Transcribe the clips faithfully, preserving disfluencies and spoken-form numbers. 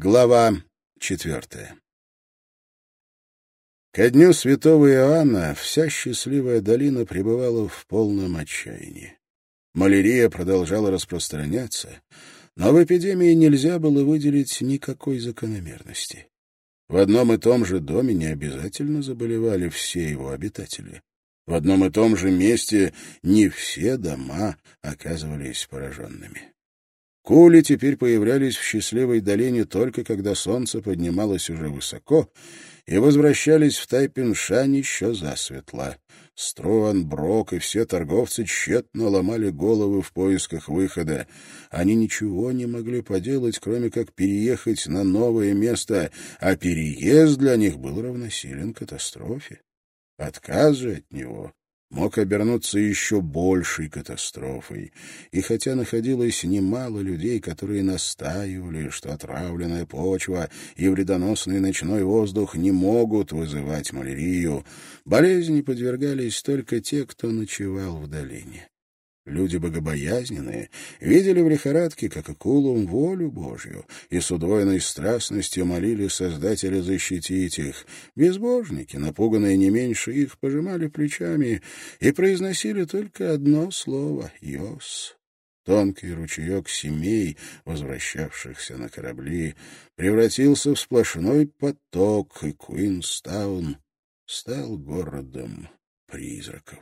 Глава четвертая. Ко дню святого Иоанна вся счастливая долина пребывала в полном отчаянии. Малярия продолжала распространяться, но в эпидемии нельзя было выделить никакой закономерности. В одном и том же доме не обязательно заболевали все его обитатели. В одном и том же месте не все дома оказывались пораженными. Кули теперь появлялись в счастливой долине только когда солнце поднималось уже высоко, и возвращались в Тайпиншань еще засветло. Струан, Брок и все торговцы тщетно ломали головы в поисках выхода. Они ничего не могли поделать, кроме как переехать на новое место, а переезд для них был равносилен катастрофе. Отказ же от него мог обернуться еще большей катастрофой. И хотя находилось немало людей, которые настаивали, что отравленная почва и вредоносный ночной воздух не могут вызывать малярию, болезни подвергались только те, кто ночевал в долине. Люди богобоязненные видели в лихорадке, как акулам, волю Божью, и с удвоенной страстностью молили Создателя защитить их. Безбожники, напуганные не меньше их, пожимали плечами и произносили только одно слово — «Йос». Тонкий ручеек семей, возвращавшихся на корабли, превратился в сплошной поток, и Куинстаун стал городом призраков.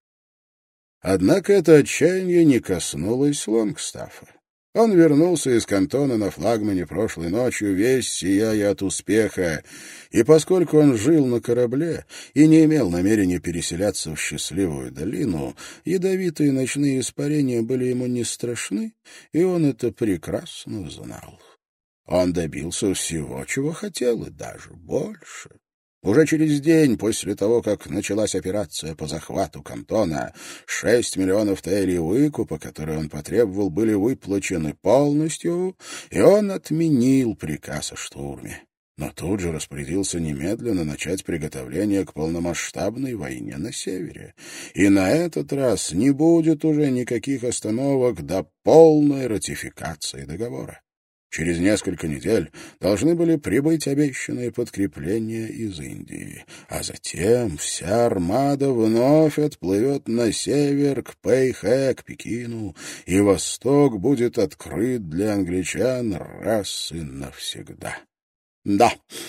Однако это отчаяние не коснулось Лонгстаффа. Он вернулся из Кантона на флагмане прошлой ночью, весь сияя от успеха, и поскольку он жил на корабле и не имел намерения переселяться в счастливую долину, ядовитые ночные испарения были ему не страшны, и он это прекрасно знал. Он добился всего, чего хотел, и даже больше. Уже через день после того, как началась операция по захвату Кантона, шесть миллионов таэлей выкупа, которые он потребовал, были выплачены полностью, и он отменил приказ о штурме. Но тут же распорядился немедленно начать приготовление к полномасштабной войне на севере. И на этот раз не будет уже никаких остановок до полной ратификации договора. Через несколько недель должны были прибыть обещанные подкрепления из Индии, а затем вся армада вновь отплывет на север к Пэйхэ, к Пекину, и восток будет открыт для англичан раз и навсегда. — Да,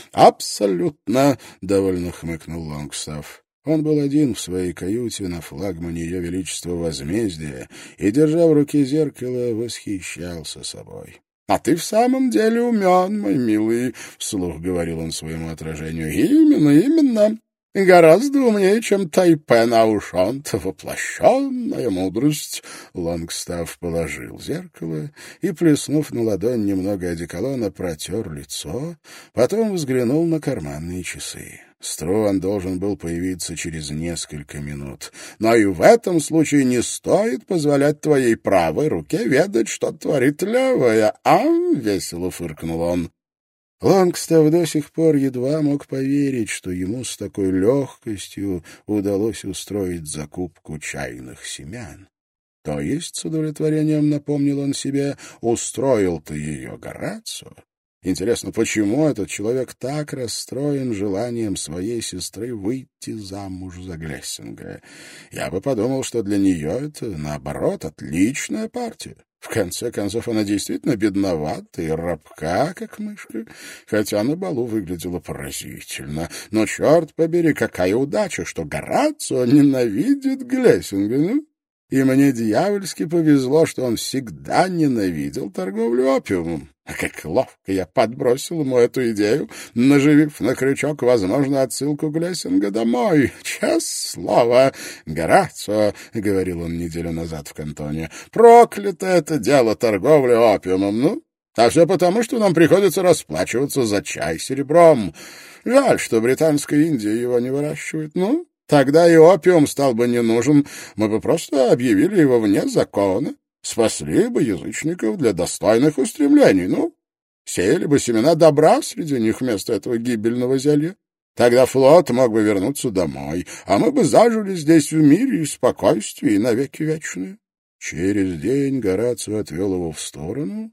абсолютно, — довольно хмыкнул Лонгстафф. Он был один в своей каюте на флагмане Ее Величества Возмездия и, держа в руке зеркало, восхищался собой. — А ты в самом деле умен, мой милый, — вслух говорил он своему отражению. — Именно, именно. Гораздо умнее, чем Тайпен Аушонт, воплощенная мудрость. Лонгстафф положил зеркало и, плеснув на ладонь немного одеколона, протер лицо, потом взглянул на карманные часы. Струан должен был появиться через несколько минут. Но и в этом случае не стоит позволять твоей правой руке ведать, что творит левая. А, весело фыркнул он. Лонгстафф до сих пор едва мог поверить, что ему с такой легкостью удалось устроить закупку чайных семян. То есть, с удовлетворением напомнил он себе, устроил-то ее Горацио. Интересно, почему этот человек так расстроен желанием своей сестры выйти замуж за Глессинга? Я бы подумал, что для нее это, наоборот, отличная партия. В конце концов, она действительно бедновата и рабка, как мышка, хотя на балу выглядела поразительно. Но, черт побери, какая удача, что Горацио ненавидит Глессинга, ну? И мне дьявольски повезло, что он всегда ненавидел торговлю опиумом. А как ловко я подбросил ему эту идею, наживив на крючок возможную отсылку Глессинга домой. Честное слово, Горацио, — говорил он неделю назад в Кантоне, — проклято это дело торговли опиумом, ну? А все потому, что нам приходится расплачиваться за чай серебром. Жаль, что британская Индия его не выращивает, ну? Тогда и опиум стал бы не нужен, мы бы просто объявили его вне закона, спасли бы язычников для достойных устремлений, ну, сеяли бы семена добра среди них вместо этого гибельного зелья. Тогда флот мог бы вернуться домой, а мы бы зажили здесь в мире и спокойствии навеки вечные. Через день Горацио отвел его в сторону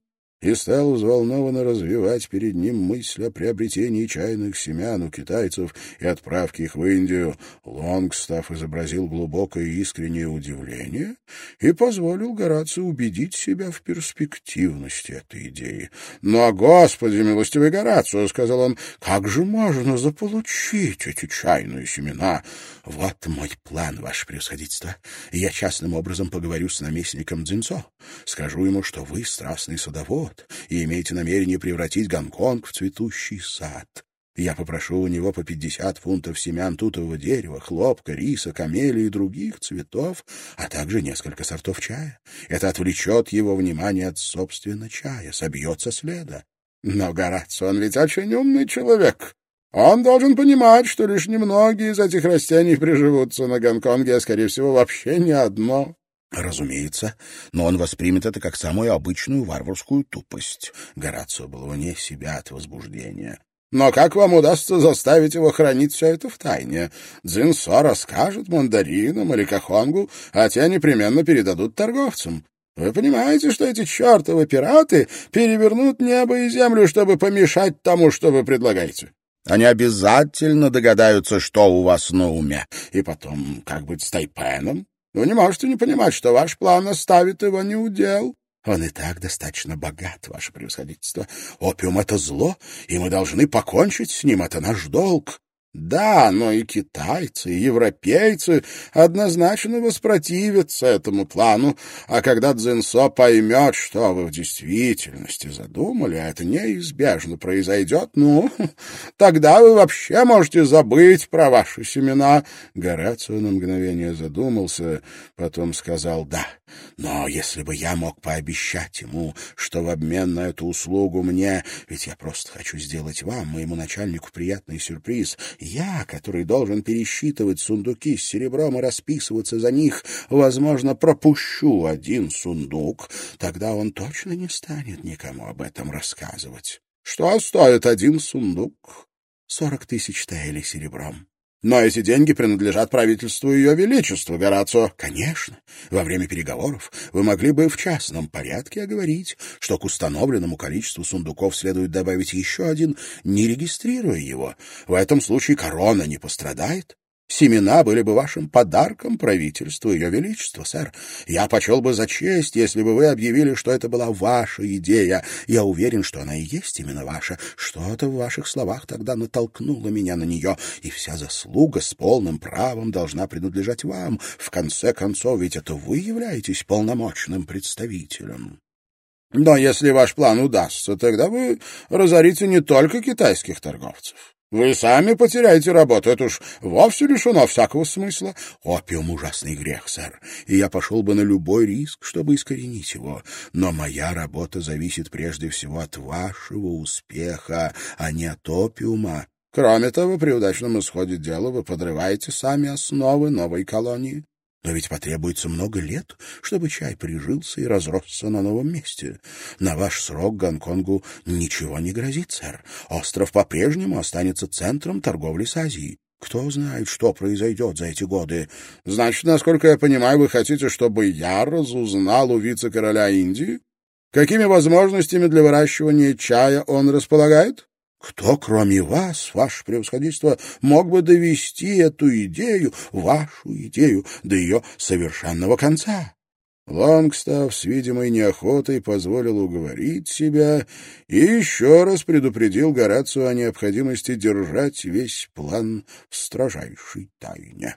и стал взволнованно развивать перед ним мысль о приобретении чайных семян у китайцев и отправке их в Индию, Лонгстафф изобразил глубокое и искреннее удивление и позволил Горацио убедить себя в перспективности этой идеи. «Но, Господи, милостивый Горацио, — сказал он, — как же можно заполучить эти чайные семена?» «Вот мой план, ваше превосходительство. Я частным образом поговорю с наместником Цзиньцо. Скажу ему, что вы страстный садовод и имеете намерение превратить Гонконг в цветущий сад. Я попрошу у него по пятьдесят фунтов семян тутового дерева, хлопка, риса, камелии и других цветов, а также несколько сортов чая. Это отвлечет его внимание от собственно чая, собьет со следа». «Но Горацио, он ведь очень умный человек. Он должен понимать, что лишь немногие из этих растений приживутся на Гонконге, а, скорее всего, вообще не одно». «Разумеется, но он воспримет это как самую обычную варварскую тупость». Горацио был вне себя от возбуждения. «Но как вам удастся заставить его хранить все это в тайне? Цзиньцо расскажет мандаринам или кахонгу, а те непременно передадут торговцам. Вы понимаете, что эти чертовы пираты перевернут небо и землю, чтобы помешать тому, что вы предлагаете? Они обязательно догадаются, что у вас на уме. И потом, как быть с Тайпеном? Вы не можете не понимать, что ваш план оставит его неудел. Он и так достаточно богат, ваше превосходительство. Опиум — это зло, и мы должны покончить с ним. Это наш долг». «Да, но и китайцы, и европейцы однозначно воспротивятся этому плану, а когда Цзиньцо поймет, что вы в действительности задумали, а это неизбежно произойдет, ну, тогда вы вообще можете забыть про ваши семена». Горацио на мгновение задумался, потом сказал «да». «Но если бы я мог пообещать ему, что в обмен на эту услугу мне, ведь я просто хочу сделать вам, моему начальнику, приятный сюрприз, я, который должен пересчитывать сундуки с серебром и расписываться за них, возможно, пропущу один сундук, тогда он точно не станет никому об этом рассказывать. Что стоит один сундук? Сорок тысяч таэлей серебром». «Но эти деньги принадлежат правительству Ее Величества, Горацио». «Конечно. Во время переговоров вы могли бы в частном порядке оговорить, что к установленному количеству сундуков следует добавить еще один, не регистрируя его. В этом случае корона не пострадает. Семена были бы вашим подарком правительству Ее Величества, сэр. Я почел бы за честь, если бы вы объявили, что это была ваша идея. Я уверен, что она и есть именно ваша. Что-то в ваших словах тогда натолкнуло меня на нее, и вся заслуга с полным правом должна принадлежать вам. В конце концов, ведь это вы являетесь полномочным представителем». «Но если ваш план удастся, тогда вы разорите не только китайских торговцев. Вы сами потеряете работу, это уж вовсе лишено всякого смысла». «Опиум — ужасный грех, сэр, и я пошел бы на любой риск, чтобы искоренить его. Но моя работа зависит прежде всего от вашего успеха, а не от опиума. Кроме того, при удачном исходе дела вы подрываете сами основы новой колонии». «Но ведь потребуется много лет, чтобы чай прижился и разросся на новом месте. На ваш срок Гонконгу ничего не грозит, сэр. Остров по-прежнему останется центром торговли с Азией. Кто знает, что произойдет за эти годы». «Значит, насколько я понимаю, вы хотите, чтобы я разузнал у вице-короля Индии, какими возможностями для выращивания чая он располагает?» «Кто, кроме вас, ваше превосходительство, мог бы довести эту идею, вашу идею, до ее совершенного конца?» Лонгстафф с видимой неохотой позволил уговорить себя и еще раз предупредил Горацио о необходимости держать весь план в строжайшей тайне.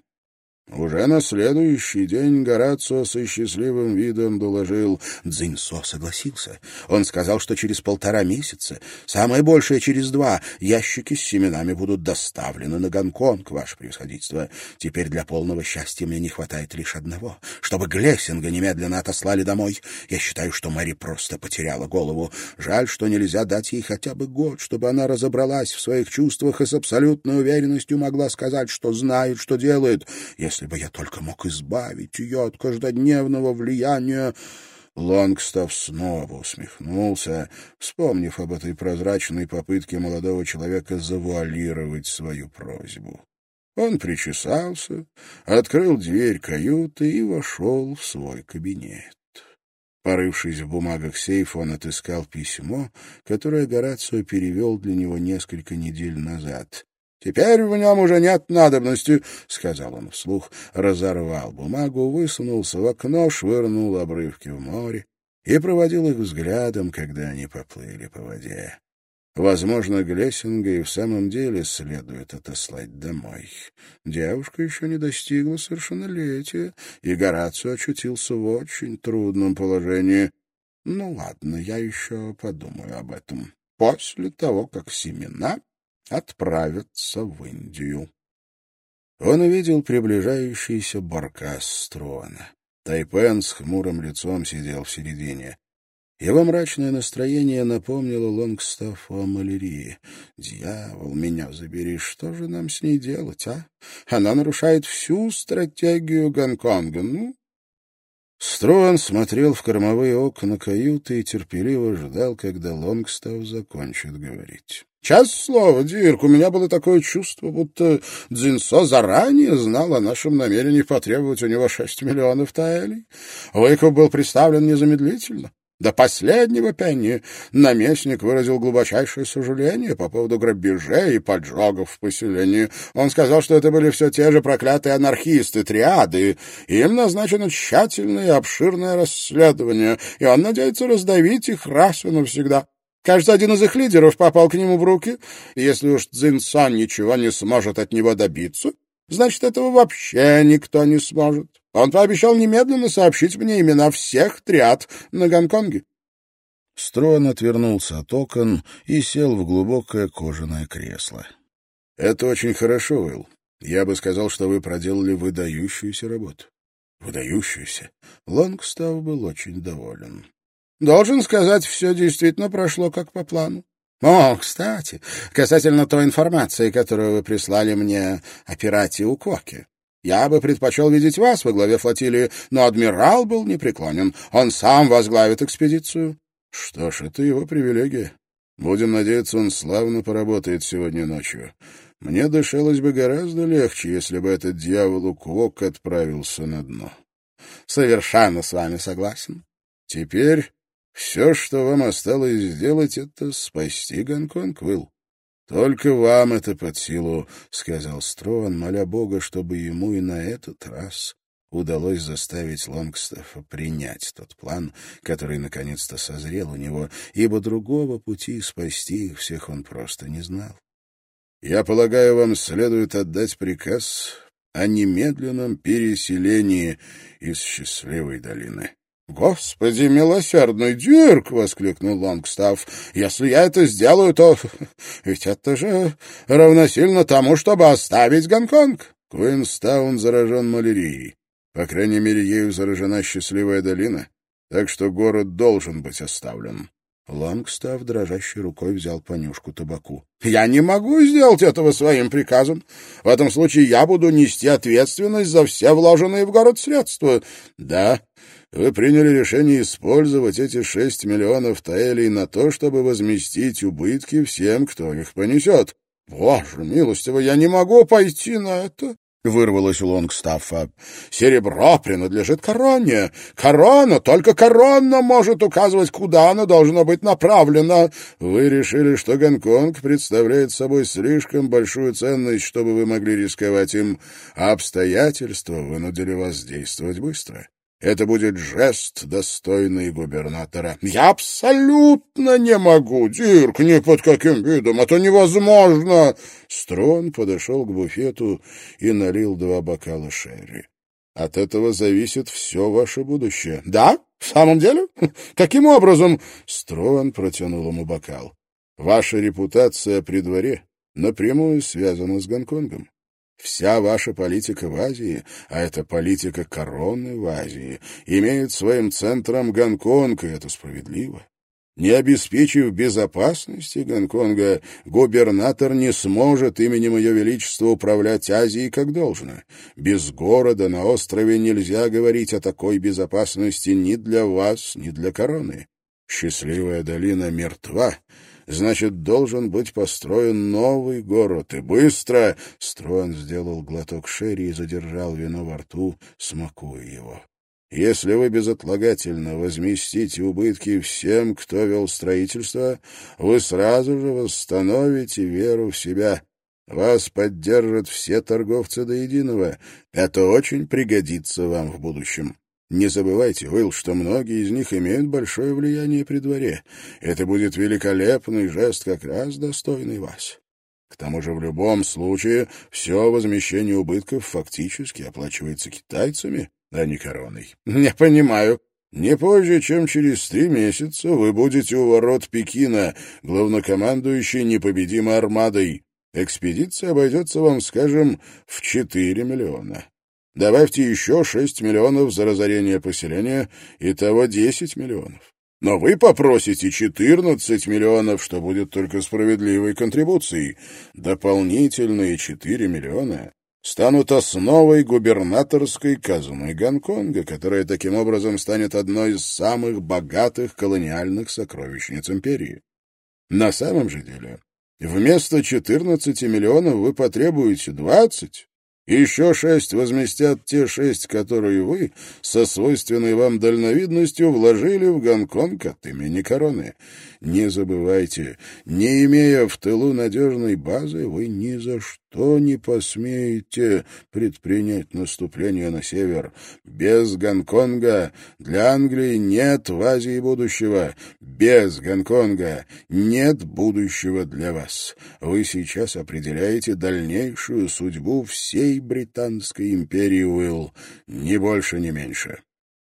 Уже на следующий день Горацио со счастливым видом доложил. Цзиньцо согласился. Он сказал, что через полтора месяца, самое большее через два, ящики с семенами будут доставлены на Гонконг, ваше превосходительство. Теперь для полного счастья мне не хватает лишь одного, чтобы Глессинга немедленно отослали домой. Я считаю, что Мэри просто потеряла голову. Жаль, что нельзя дать ей хотя бы год, чтобы она разобралась в своих чувствах и с абсолютной уверенностью могла сказать, что знает, что делает. Если бы я только мог избавить ее от каждодневного влияния. Лонгстафф снова усмехнулся, вспомнив об этой прозрачной попытке молодого человека завуалировать свою просьбу. Он причесался, открыл дверь каюты и вошел в свой кабинет. Порывшись в бумагах сейфа, он отыскал письмо, которое Горацио перевел для него несколько недель назад. «Теперь в нем уже нет надобности», — сказал он вслух, разорвал бумагу, высунулся в окно, швырнул обрывки в море и проводил их взглядом, когда они поплыли по воде. Возможно, Глессинга и в самом деле следует отослать домой. Девушка еще не достигла совершеннолетия, и Горацио очутился в очень трудном положении. Ну, ладно, я еще подумаю об этом после того, как семена отправятся в Индию. Он увидел приближающийся баркас Строна. Тайпен с хмурым лицом сидел в середине. Его мрачное настроение напомнило Лонгстаффу о малярии. «Дьявол, меня забери, что же нам с ней делать, а? Она нарушает всю стратегию Гонконга, ну...» Строн смотрел в кормовые окна каюты и терпеливо ждал, когда Лонгстафф закончит говорить. «Честное слово, Дирк, у меня было такое чувство, будто Дзинсо заранее знал о нашем намерении потребовать у него шесть миллионов таэлей. Выкуп был представлен незамедлительно. До последнего пенни наместник выразил глубочайшее сожаление по поводу грабежей и поджогов в поселении. Он сказал, что это были все те же проклятые анархисты, триады, и им назначено тщательное и обширное расследование, и он надеется раздавить их раз и навсегда. Кажется, один из их лидеров попал к нему в руки, и если уж Цзиньсан ничего не сможет от него добиться, значит, этого вообще никто не сможет. Он пообещал немедленно сообщить мне имена всех триад на Гонконге. Строн отвернулся от окон и сел в глубокое кожаное кресло. — Это очень хорошо, Уилл. Я бы сказал, что вы проделали выдающуюся работу. — Выдающуюся? Лонгстафф был очень доволен. — Должен сказать, все действительно прошло как по плану. О, кстати, касательно той информации, которую вы прислали мне о пирате Укоке. Я бы предпочел видеть вас во главе флотилии, но адмирал был непреклонен. Он сам возглавит экспедицию. Что ж, это его привилегия. Будем надеяться, он славно поработает сегодня ночью. Мне дышалось бы гораздо легче, если бы этот дьявол Укок отправился на дно. Совершенно с вами согласен. Теперь все, что вам осталось сделать, это спасти Гонконг, Уилл. «Только вам это под силу», — сказал Строн, моля Бога, чтобы ему и на этот раз удалось заставить Лонгстаффа принять тот план, который наконец-то созрел у него, ибо другого пути спасти их всех он просто не знал. «Я полагаю, вам следует отдать приказ о немедленном переселении из Счастливой долины». «Господи, милосердный Дирк!» — воскликнул Лонгстафф. «Если я это сделаю, то ведь это же равносильно тому, чтобы оставить Гонконг». Куинстаун заражен малярией. По крайней мере, ею заражена Счастливая долина, так что город должен быть оставлен. Лонгстафф дрожащей рукой взял понюшку табаку. «Я не могу сделать этого своим приказом. В этом случае я буду нести ответственность за все вложенные в город средства». «Да, вы приняли решение использовать эти шесть миллионов таэлей на то, чтобы возместить убытки всем, кто их понесет». «Боже милостивый, я не могу пойти на это», — вырвалось у Лонгстаффа. «Серебро принадлежит короне. Корона, только корона может указывать, куда оно должно быть направлено». «Вы решили, что Гонконг представляет собой слишком большую ценность, чтобы вы могли рисковать им, а обстоятельства вынудили вас действовать быстро. Это будет жест, достойный губернатора». «Я абсолютно не могу, Дирк, ни под каким видом. Это невозможно!» Строн подошел к буфету и налил два бокала шерри. «От этого зависит все ваше будущее». «Да? В самом деле? Каким образом?» Строн протянул ему бокал. «Ваша репутация при дворе напрямую связана с Гонконгом. Вся ваша политика в Азии, а это политика короны в Азии, имеет своим центром Гонконг, и это справедливо. Не обеспечив безопасности Гонконга, губернатор не сможет именем Ее Величества управлять Азией как должно. Без города на острове нельзя говорить о такой безопасности ни для вас, ни для короны. Счастливая долина мертва, значит, должен быть построен новый город. И быстро!» Строн сделал глоток шерри и задержал вино во рту, смакуя его. Если вы безотлагательно возместите убытки всем, кто вел строительство, вы сразу же восстановите веру в себя. Вас поддержат все торговцы до единого. Это очень пригодится вам в будущем. Не забывайте, Уилл, что многие из них имеют большое влияние при дворе. Это будет великолепный жест, как раз достойный вас. К тому же в любом случае все возмещение убытков фактически оплачивается китайцами, а не короной. Не понимаю. Не позже, чем через три месяца вы будете у ворот Пекина, главнокомандующий непобедимой армадой. Экспедиция обойдется вам, скажем, в четыре миллиона. Добавьте еще шесть миллионов за разорение поселения, итого десять миллионов. Но вы попросите четырнадцать миллионов, что будет только справедливой контрибуцией. Дополнительные четыре миллиона станут основой губернаторской казны Гонконга, которая таким образом станет одной из самых богатых колониальных сокровищниц империи. На самом же деле, вместо четырнадцати миллионов вы потребуете двадцать. Еще шесть возместят те шесть, которые вы со свойственной вам дальновидностью вложили в Гонконг от имени короны. Не забывайте, не имея в тылу надежной базы, вы ни за что не посмеете предпринять наступление на север. Без Гонконга для Англии нет в Азии будущего. Без Гонконга нет будущего для вас. Вы сейчас определяете дальнейшую судьбу всей Британской империи, Уилл, ни больше, ни меньше.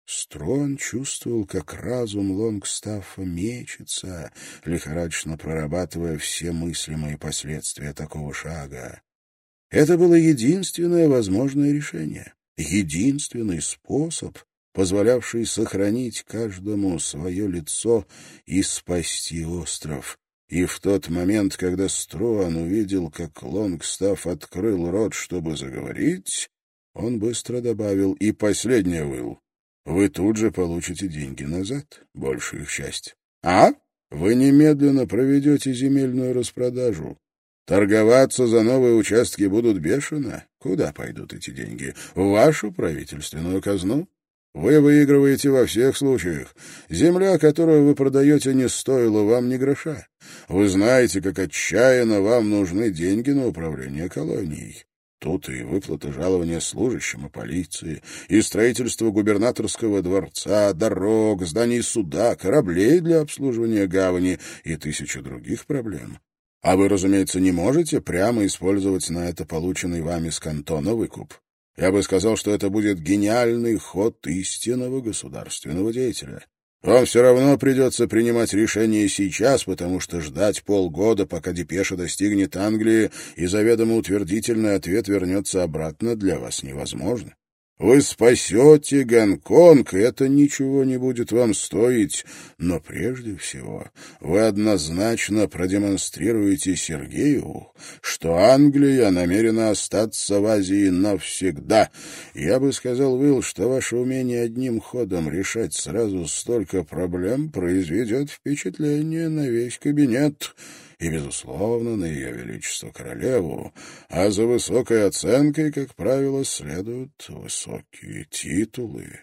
Строн чувствовал, как разум Лонгстаффа мечется, лихорадочно прорабатывая все мыслимые последствия такого шага. Это было единственное возможное решение, единственный способ, позволявший сохранить каждому свое лицо и спасти остров. И в тот момент, когда Струан увидел, как Лонгстафф открыл рот, чтобы заговорить, он быстро добавил: «И последнее, Уилл. Вы тут же получите деньги назад, большую их часть. А? Вы немедленно проведете земельную распродажу. Торговаться за новые участки будут бешено. Куда пойдут эти деньги? В вашу правительственную казну? Вы выигрываете во всех случаях. Земля, которую вы продаете, не стоила вам ни гроша. Вы знаете, как отчаянно вам нужны деньги на управление колонией. Тут и выплата жалования служащим и полиции, и строительство губернаторского дворца, дорог, зданий суда, кораблей для обслуживания гавани и тысячи других проблем. А вы, разумеется, не можете прямо использовать на это полученный вами с кантона выкуп. Я бы сказал, что это будет гениальный ход истинного государственного деятеля. Вам все равно придется принимать решение сейчас, потому что ждать полгода, пока депеша достигнет Англии и заведомо утвердительный ответ вернется обратно, для вас невозможно. Вы спасете Гонконг, и это ничего не будет вам стоить. Но прежде всего вы однозначно продемонстрируете Сергею, что Англия намерена остаться в Азии навсегда. Я бы сказал, Уилл, что ваше умение одним ходом решать сразу столько проблем произведет впечатление на весь кабинет и, безусловно, на ее величество королеву, а за высокой оценкой, как правило, следуют высокие титулы.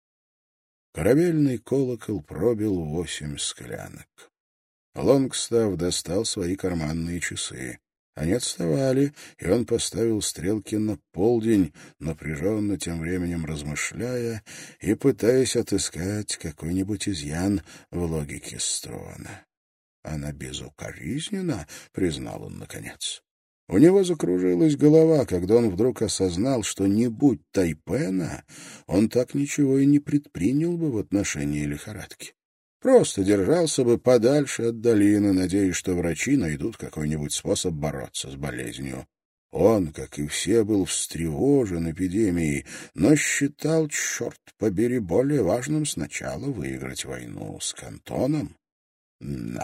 Корабельный колокол пробил восемь склянок. Лонгстафф достал свои карманные часы. Они отставали, и он поставил стрелки на полдень, напряженно тем временем размышляя и пытаясь отыскать какой-нибудь изъян в логике Строна. «Она безукоризненна», — признал он наконец. У него закружилась голова, когда он вдруг осознал, что не будь Тайпена, он так ничего и не предпринял бы в отношении лихорадки. Просто держался бы подальше от долины, надеясь, что врачи найдут какой-нибудь способ бороться с болезнью. Он, как и все, был встревожен эпидемией, но считал, черт побери, более важным сначала выиграть войну с Кантоном. Да.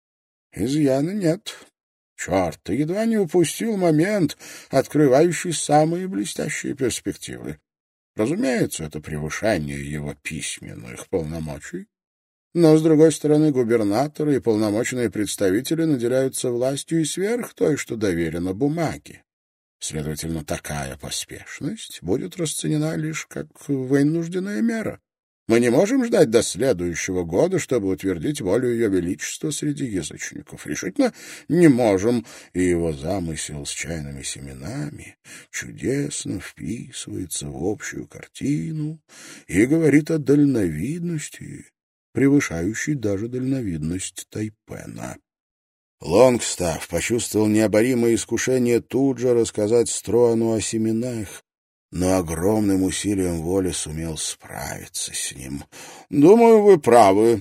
Изъяна нет. Черт, ты едва не упустил момент, открывающий самые блестящие перспективы. Разумеется, это превышение его письменных полномочий. Но, с другой стороны, губернаторы и полномочные представители наделяются властью и сверх той, что доверено бумаге. Следовательно, такая поспешность будет расценена лишь как вынужденная мера. Мы не можем ждать до следующего года, чтобы утвердить волю Ее Величества среди язычников. Решительно не можем, и его замысел с чайными семенами чудесно вписывается в общую картину и говорит о дальновидности, превышающей даже дальновидность Тайпена. Лонгстафф почувствовал необоримое искушение тут же рассказать Струану о семенах, но огромным усилием воли сумел справиться с ним. — Думаю, вы правы.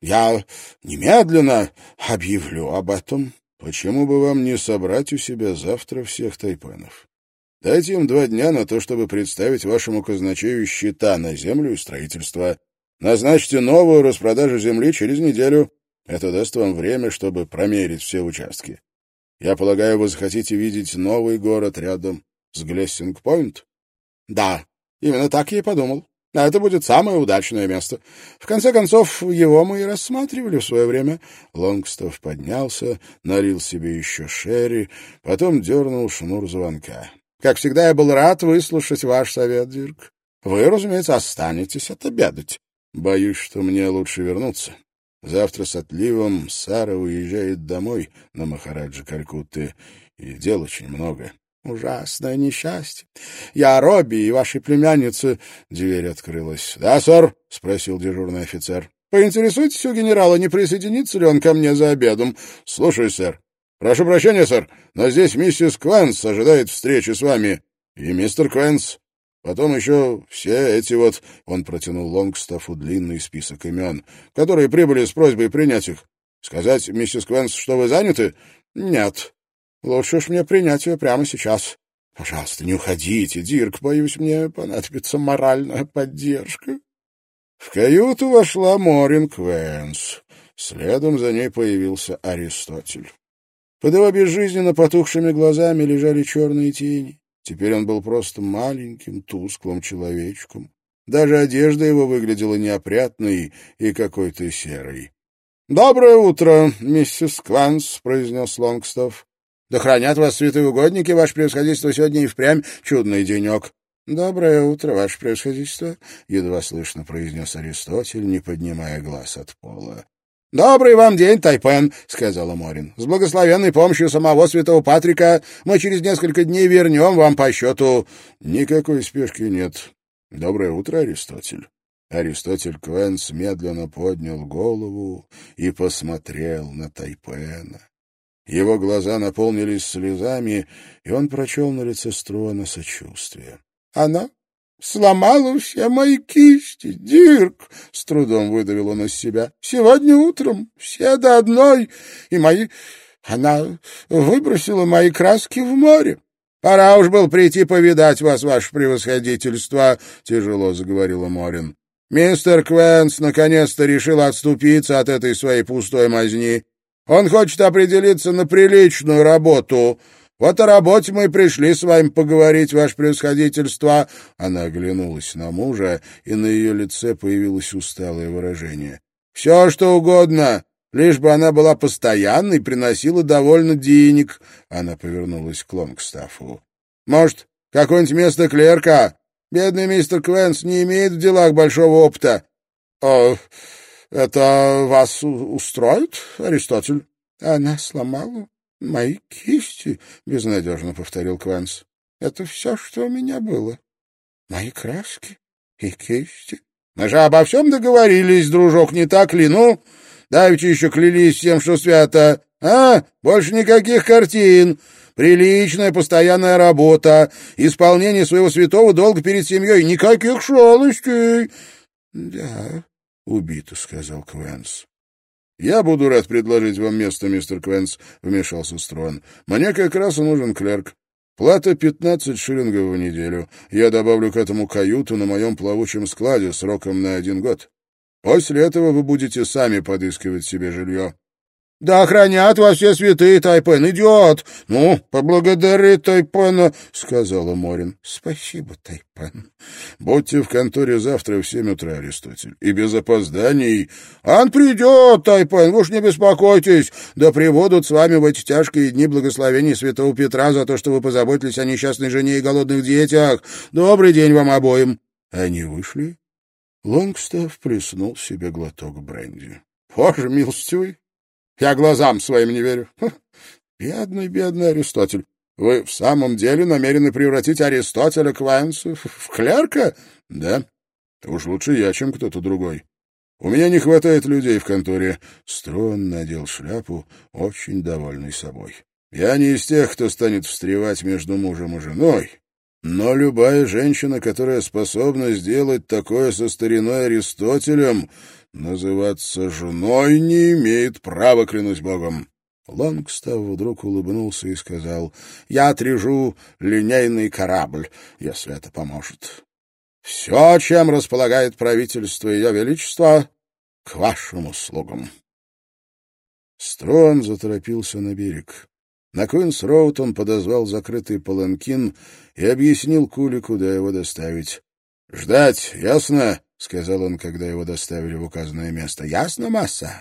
Я немедленно объявлю об этом. Почему бы вам не собрать у себя завтра всех тайпенов? Дайте им два дня на то, чтобы представить вашему казначею счета на землю и строительство. Назначьте новую распродажу земли через неделю. Это даст вам время, чтобы промерить все участки. Я полагаю, вы захотите видеть новый город рядом с Глессинг-Пойнт? Да, именно так я и подумал. А это будет самое удачное место. В конце концов, его мы и рассматривали в свое время. Лонгстафф поднялся, налил себе еще шерри, потом дернул шнур звонка. Как всегда, я был рад выслушать ваш совет, Дирк. Вы, разумеется, останетесь отобедать. Боюсь, что мне лучше вернуться. Завтра с отливом Сара уезжает домой на Махараджа Калькутты, и дел очень много. Ужасное несчастье. Я Робби и вашей племянницы. Дверь открылась. — Да, сэр? — спросил дежурный офицер. — Поинтересуйтесь у генерала, не присоединится ли он ко мне за обедом. — Слушаю, сэр. — Прошу прощения, сэр, но здесь миссис Квенс ожидает встречи с вами. И мистер Квенс. Потом еще все эти вот... Он протянул Лонгстаффу длинный список имен, которые прибыли с просьбой принять их. Сказать, миссис Квенс, что вы заняты? Нет. Лучше уж мне принять ее прямо сейчас. Пожалуйста, не уходите, Дирк. Боюсь, мне понадобится моральная поддержка. В каюту вошла Морин Квенс. Следом за ней появился Аристотель. Под его безжизненно потухшими глазами лежали черные тени. Теперь он был просто маленьким, тусклым человечком. Даже одежда его выглядела неопрятной и какой-то серой. — Доброе утро, миссис Кванс, — произнес Лонгстафф. — Да хранят вас святые угодники, ваше превосходительство, сегодня и впрямь чудный денек. — Доброе утро, ваше превосходительство, — едва слышно произнес Аристотель, не поднимая глаз от пола. — Добрый вам день, Тайпен, — сказала Морин. — С благословенной помощью самого святого Патрика мы через несколько дней вернем вам по счету. — Никакой спешки нет. — Доброе утро, Аристотель. Аристотель Квенс медленно поднял голову и посмотрел на Тайпена. Его глаза наполнились слезами, и он прочел на лице Струана сочувствие. — Она сломала все мои кисти, Дирк, — с трудом выдавил он из себя. — Сегодня утром все до одной, и мои... Она выбросила мои краски в море. — Пора уж был прийти повидать вас, ваше превосходительство, — тяжело заговорила Морин. — Мистер Квенс наконец-то решил отступиться от этой своей пустой мазни. Он хочет определиться на приличную работу. Вот о работе мы пришли с вами поговорить, ваше превосходительство. Она оглянулась на мужа, и на ее лице появилось усталое выражение. Все, что угодно, лишь бы она была постоянной, приносила довольно денег. Она повернулась к Лонгстаффу. Может, какое-нибудь место клерка? Бедный мистер Квенс не имеет в делах большого опыта. О, это вас устроит, Аристотель? Она сломала мои кисти, — безнадежно повторил Квенс. Это все, что у меня было. Мои краски и кисти. Мы же обо всем договорились, дружок, не так ли? Ну, давеча еще клялись всем, что свято. А, больше никаких картин. Приличная постоянная работа, исполнение своего святого долга перед семьей, никаких шалостей. — Да, — убито сказал Квенс. — Я буду рад предложить вам место, мистер Квенс, — вмешался Струан. — Мне как раз и нужен клерк. Плата пятнадцать шиллингов в неделю. Я добавлю к этому каюту на моем плавучем складе сроком на один год. После этого вы будете сами подыскивать себе жилье. Да охранят вас все святые, Тайпен, идет. Ну, поблагодари Тайпена, — сказала Морин. — Спасибо, Тайпен. Будьте в конторе завтра в семь утра, Аристотель, и без опозданий. Он придет, Тайпен, вы уж не беспокойтесь. Да прибудут с вами в эти тяжкие дни благословения святого Петра за то, что вы позаботились о несчастной жене и голодных детях. Добрый день вам обоим. Они вышли. Лонгстафф плеснул себе глоток бренди. — Боже милостивый! Я глазам своим не верю. Бедный, бедный Аристотель. Вы в самом деле намерены превратить Аристотеля Квайнса в клерка? Да. Уж лучше я, чем кто-то другой. У меня не хватает людей в конторе. Строн надел шляпу, очень довольный собой. Я не из тех, кто станет встревать между мужем и женой. Но любая женщина, которая способна сделать такое со стариной Аристотелем, называться женой не имеет права, клянусь богом. Лонгстафф вдруг улыбнулся и сказал: — Я отрежу линейный корабль, если это поможет. Все, чем располагает правительство Ее Величества, к вашим услугам. Строн заторопился на берег. На Куинс-Роуд он подозвал закрытый паланкин и объяснил Куле, куда его доставить. — Ждать, ясно? — сказал он, когда его доставили в указанное место. — Ясно, масса.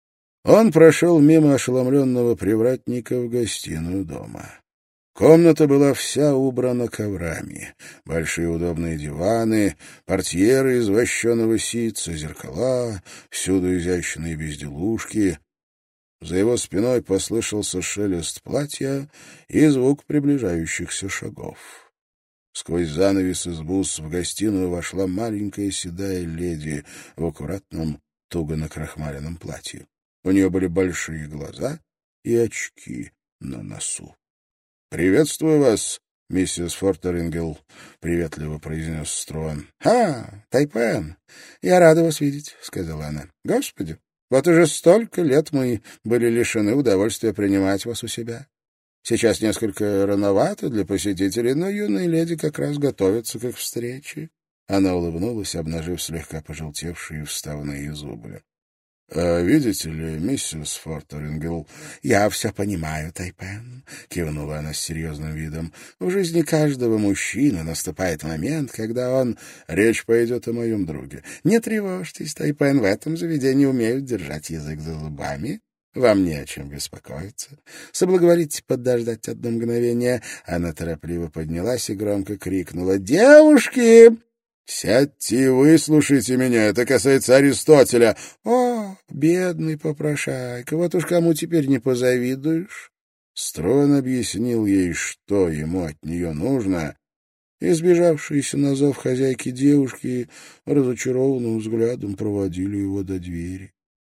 Он прошел мимо ошеломленного привратника в гостиную дома. Комната была вся убрана коврами. Большие удобные диваны, портьеры из вощеного ситца, зеркала, всюду изящные безделушки. За его спиной послышался шелест платья и звук приближающихся шагов. Сквозь занавес из бус в гостиную вошла маленькая седая леди в аккуратном, туго накрахмаленном платье. У нее были большие глаза и очки на носу. — Приветствую вас, миссис Фортерингел, — приветливо произнес Строн. — А, Тайпен, я рада вас видеть, — сказала она. — Господи, вот уже столько лет мы были лишены удовольствия принимать вас у себя. Сейчас несколько рановато для посетителей, но юная леди как раз готовится к их встрече. Она улыбнулась, обнажив слегка пожелтевшие вставные зубы. — А видите ли, миссис Фортерингел... — Я все понимаю, Тайпен, — кивнула она с серьезным видом. — В жизни каждого мужчины наступает момент, когда он... Речь пойдет о моем друге. Не тревожьтесь, Тайпен, в этом заведении умеют держать язык за зубами. Вам не о чем беспокоиться. Соблаговорите подождать одно мгновение. Она торопливо поднялась и громко крикнула: — Девушки! «Сядьте и выслушайте меня, это касается Аристотеля». «О, бедный попрошайка, вот уж кому теперь не позавидуешь». Строн объяснил ей, что ему от нее нужно, и сбежавшиеся на зов хозяйки девушки разочарованным взглядом проводили его до двери.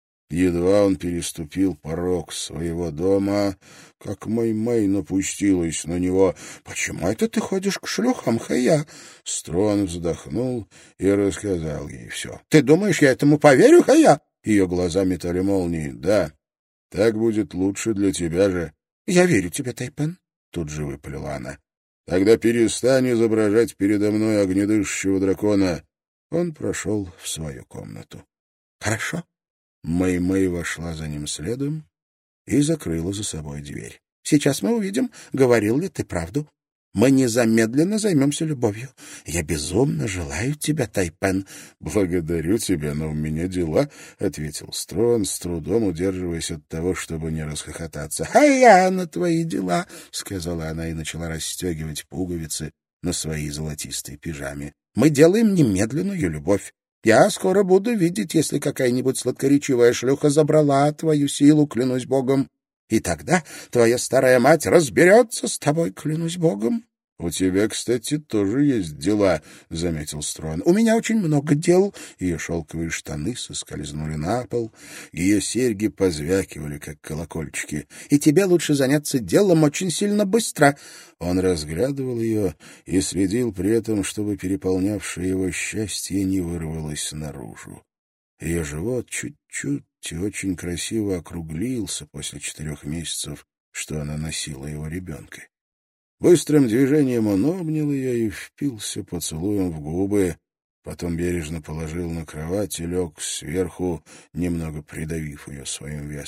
Едва он переступил порог своего дома, как Мэй-Мэй напустилась на него. — Почему это ты ходишь к шлюхам, Хая? Строн вздохнул и рассказал ей все. — Ты думаешь, я этому поверю, Хая? Ее глаза метали молнии. — Да, так будет лучше для тебя же. — Я верю тебе, Тайпен, — тут же выпалила она. — Тогда перестань изображать передо мной огнедышащего дракона. Он прошел в свою комнату. — Хорошо. Мэй-Мэй вошла за ним следом и закрыла за собой дверь. — Сейчас мы увидим, говорил ли ты правду. Мы незамедленно займемся любовью. Я безумно желаю тебя, Тайпен. — Благодарю тебя, но у меня дела, — ответил Строн, с трудом удерживаясь от того, чтобы не расхохотаться. — А я на твои дела, — сказала она и начала расстегивать пуговицы на своей золотистой пижаме. — Мы делаем немедленную любовь. Я скоро буду видеть, если какая-нибудь сладкоречивая шлюха забрала твою силу, клянусь богом. И тогда твоя старая мать разберется с тобой, клянусь богом. — У тебя, кстати, тоже есть дела, — заметил Строн. — У меня очень много дел. Ее шелковые штаны соскользнули на пол, ее серьги позвякивали, как колокольчики. — И тебе лучше заняться делом очень сильно быстро. Он разглядывал ее и следил при этом, чтобы переполнявшее его счастье не вырвалось наружу. Ее живот чуть-чуть и очень красиво округлился после четырех месяцев, что она носила его ребенка. Быстрым движением он обнял ее и впился поцелуем в губы, потом бережно положил на кровать и лег сверху, немного придавив ее своим весом.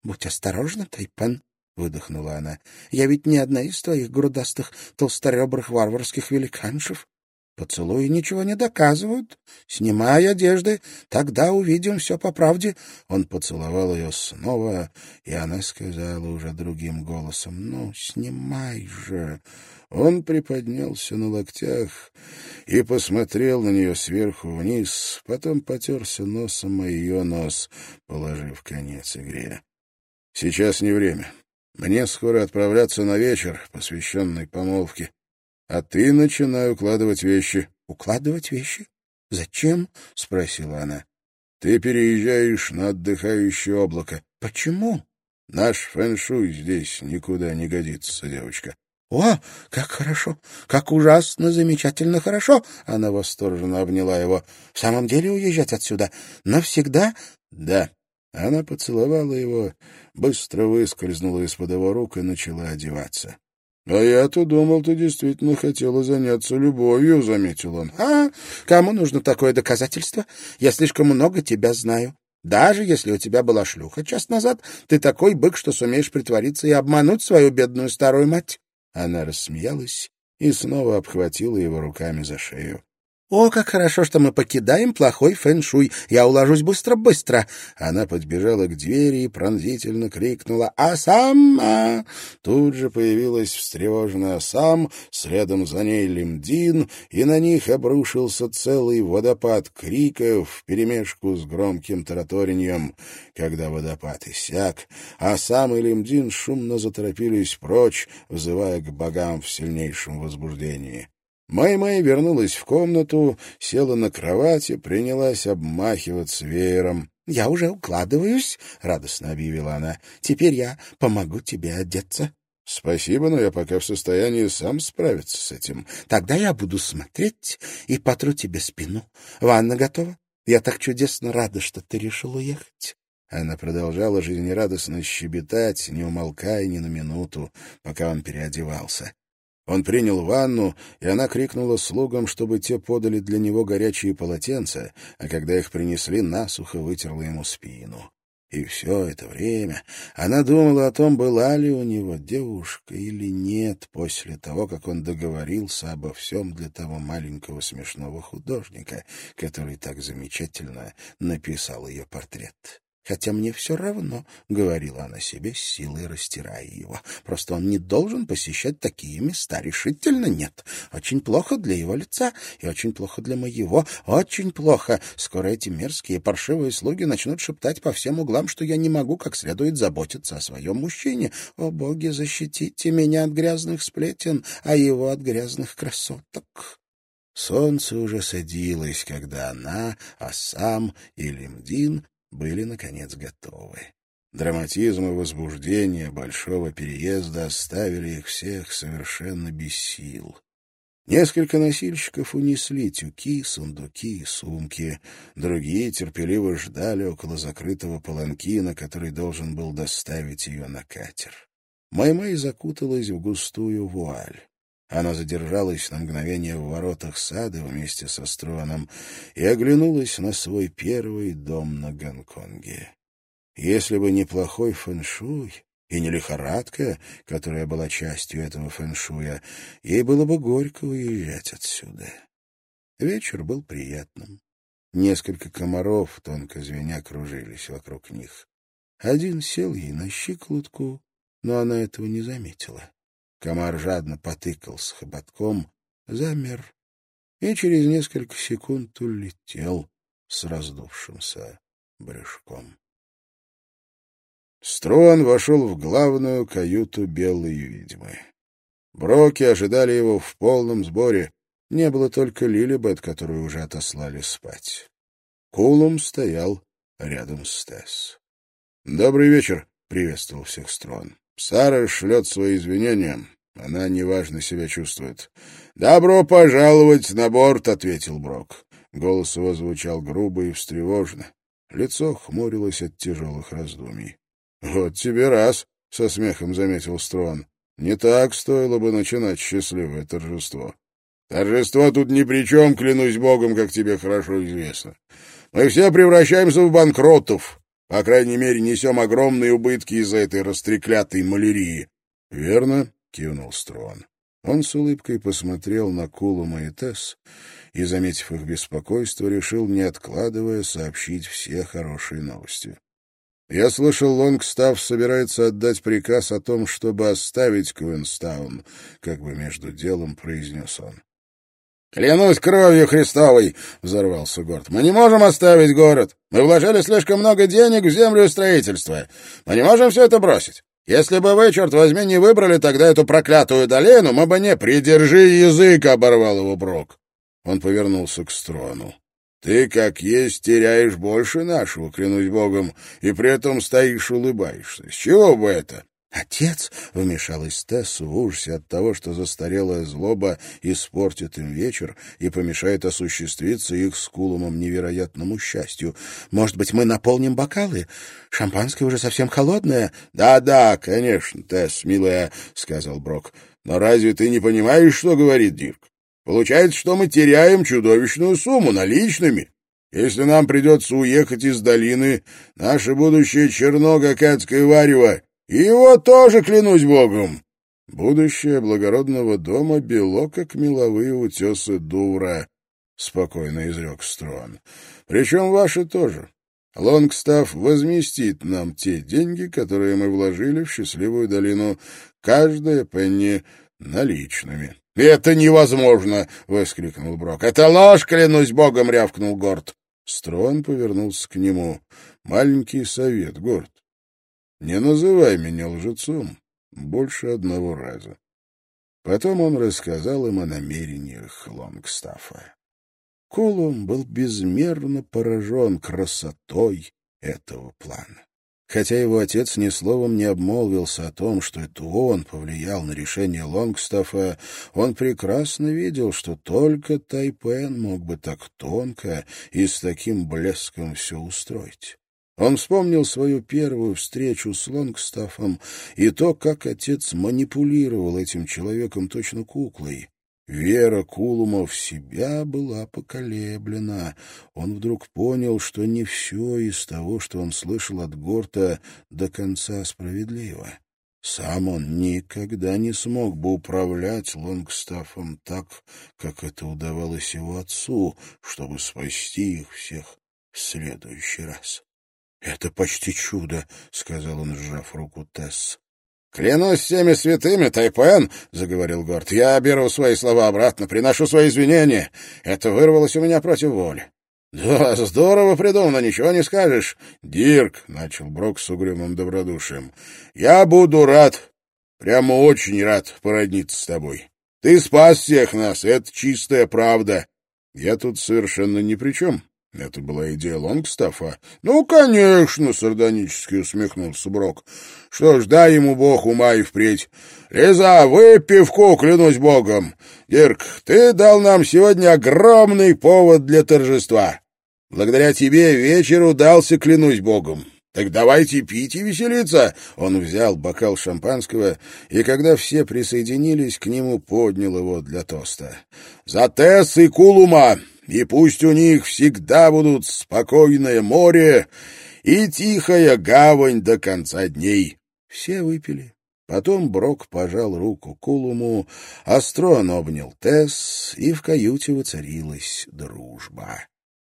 Будь осторожна, Тайпан, — выдохнула она. — Я ведь не одна из твоих грудастых, толсторебрых варварских великаншев. Поцелуи ничего не доказывают. Снимай одежды, тогда увидим все по правде. Он поцеловал ее снова, и она сказала уже другим голосом: — Ну, снимай же. Он приподнялся на локтях и посмотрел на нее сверху вниз, потом потерся носом о ее нос, положив конец игре. — Сейчас не время. Мне скоро отправляться на вечер, посвященный помолвке. А ты начинай укладывать вещи. — Укладывать вещи? Зачем? — спросила она. — Ты переезжаешь на отдыхающее облако. — Почему? — Наш фэн-шуй здесь никуда не годится, девочка. — О, как хорошо! Как ужасно, замечательно хорошо! Она восторженно обняла его. — В самом деле уезжать отсюда? Навсегда? — Да. Она поцеловала его, быстро выскользнула из-под его рук и начала одеваться. — А я-то думал, ты действительно хотела заняться любовью, — заметил он. — А, кому нужно такое доказательство? Я слишком много тебя знаю. Даже если у тебя была шлюха час назад, ты такой бык, что сумеешь притвориться и обмануть свою бедную старую мать. Она рассмеялась и снова обхватила его руками за шею. «О, как хорошо, что мы покидаем плохой фэн-шуй. Я уложусь быстро-быстро». Она подбежала к двери и пронзительно крикнула «Асам!». А!». Тут же появилась встревоженная Асам, следом за ней Лимдин, и на них обрушился целый водопад криков вперемешку с громким таратореньем. Когда водопад иссяк, Асам и Лимдин шумно заторопились прочь, взывая к богам в сильнейшем возбуждении. Мэй-Мэй вернулась в комнату, села на кровати, принялась обмахиваться веером. — Я уже укладываюсь, — радостно объявила она. — Теперь я помогу тебе одеться. — Спасибо, но я пока в состоянии сам справиться с этим. — Тогда я буду смотреть и потру тебе спину. Ванна готова? Я так чудесно рада, что ты решил уехать. Она продолжала жизнерадостно щебетать, не умолкая ни на минуту, пока он переодевался. Он принял ванну, и она крикнула слугам, чтобы те подали для него горячие полотенца, а когда их принесли, насухо вытерла ему спину. И все это время она думала о том, была ли у него девушка или нет, после того, как он договорился обо всем для того маленького смешного художника, который так замечательно написал ее портрет. «Хотя мне все равно», — говорила она себе, с силой растирая его. «Просто он не должен посещать такие места. Решительно нет. Очень плохо для его лица и очень плохо для моего. Очень плохо. Скоро эти мерзкие паршивые слуги начнут шептать по всем углам, что я не могу как следует заботиться о своем мужчине. О, боги, защитите меня от грязных сплетен, а его от грязных красоток». Солнце уже садилось, когда она, Асам и Лимдин были, наконец, готовы. Драматизм и возбуждение большого переезда оставили их всех совершенно без сил. Несколько носильщиков унесли тюки, сундуки и сумки. Другие терпеливо ждали около закрытого паланкина, который должен был доставить ее на катер. Мэй-Мэй закуталась в густую вуаль. Она задержалась на мгновение в воротах сада вместе со Струаном и оглянулась на свой первый дом на Гонконге. Если бы не плохой фэншуй и не лихорадка, которая была частью этого фэншуя, ей было бы горько уезжать отсюда. Вечер был приятным. Несколько комаров, тонко звеня, кружились вокруг них. Один сел ей на щиколотку, но она этого не заметила. Комар жадно потыкался хоботком, замер и через несколько секунд улетел с раздувшимся брюшком. Струан вошел в главную каюту белой ведьмы. Броки ожидали его в полном сборе. Не было только Лилибет, которую уже отослали спать. Кулум стоял рядом с Тесс. «Добрый вечер», — приветствовал всех Струан. «Сара шлет свои извинения. Она неважно себя чувствует». «Добро пожаловать на борт», — ответил Брок. Голос его звучал грубо и встревоженно. Лицо хмурилось от тяжелых раздумий. «Вот тебе раз», — со смехом заметил Струан. «Не так стоило бы начинать счастливое торжество». «Торжество тут ни при чем, клянусь богом, как тебе хорошо известно. Мы все превращаемся в банкротов. По крайней мере, несем огромные убытки из-за этой растреклятой малярии. — Верно, — кивнул Строн. Он с улыбкой посмотрел на Кулума и Тесс и, заметив их беспокойство, решил, не откладывая, сообщить все хорошие новости. «Я слышал, Лонгстафф собирается отдать приказ о том, чтобы оставить Квинстаун», — как бы между делом произнес он. «Клянусь кровью Христовой!» — взорвался Горд. «Мы не можем оставить город. Мы вложили слишком много денег в землю и строительство. Мы не можем все это бросить. Если бы вы, черт возьми, не выбрали тогда эту проклятую долину, мы бы не... Придержи язык!» — оборвал его Брок. Он повернулся к Строну. «Ты, как есть, теряешь больше нашего, клянусь богом, и при этом стоишь улыбаешься. С чего бы это?» «Отец!» — вмешалась Тесс в ужасе от того, что застарелая злоба испортит им вечер и помешает осуществиться их с Кулумом невероятному счастью. «Может быть, мы наполним бокалы? Шампанское уже совсем холодное?» «Да-да, конечно, Тесс, милая», — сказал Брок. «Но разве ты не понимаешь, что говорит Дирк? Получается, что мы теряем чудовищную сумму наличными. Если нам придется уехать из долины, наше будущее черно, как адское варево. И его тоже, клянусь богом. Будущее благородного дома бело, как меловые утесы Дура, — спокойно изрек Строн. Причем ваши тоже. Лонгстафф возместит нам те деньги, которые мы вложили в счастливую долину, каждая пенни наличными. — Это невозможно! — воскликнул Брок. — Это ложь, клянусь богом! — рявкнул Горд. Строн повернулся к нему. — Маленький совет, Горд. Не называй меня лжецом больше одного раза. Потом он рассказал им о намерениях Лонгстаффа. Кулум был безмерно поражен красотой этого плана. Хотя его отец ни словом не обмолвился о том, что это он повлиял на решение Лонгстаффа, он прекрасно видел, что только Тайпен мог бы так тонко и с таким блеском все устроить. Он вспомнил свою первую встречу с Лонгстаффом и то, как отец манипулировал этим человеком точно куклой. Вера Кулума в себя была поколеблена. Он вдруг понял, что не все из того, что он слышал от Горта, до конца справедливо. Сам он никогда не смог бы управлять Лонгстаффом так, как это удавалось его отцу, чтобы спасти их всех в следующий раз. «Это почти чудо», — сказал он, сжав руку Тесс. «Клянусь всеми святыми, Тайпен», — заговорил Горд, — «я беру свои слова обратно, приношу свои извинения. Это вырвалось у меня против воли». «Да, здорово придумано, ничего не скажешь». «Дирк», — начал Брок с угрюмым добродушием, — «я буду рад, прямо очень рад породниться с тобой. Ты спас всех нас, это чистая правда. Я тут совершенно ни при чем». Это была идея Лонгстаффа. — Ну, конечно, — сардонически усмехнулся Брок. — Что ж, дай ему бог ума и впредь. Лиза, выпей пивку, клянусь богом. Дирк, ты дал нам сегодня огромный повод для торжества. Благодаря тебе вечер удался, клянусь богом. Так давайте пить и веселиться. Он взял бокал шампанского, и когда все присоединились к нему, поднял его для тоста. — За Тесс и Кулума! И пусть у них всегда будут спокойное море и тихая гавань до конца дней. Все выпили. Потом Брок пожал руку Кулуму, а Строн обнял Тесс, и в каюте воцарилась дружба.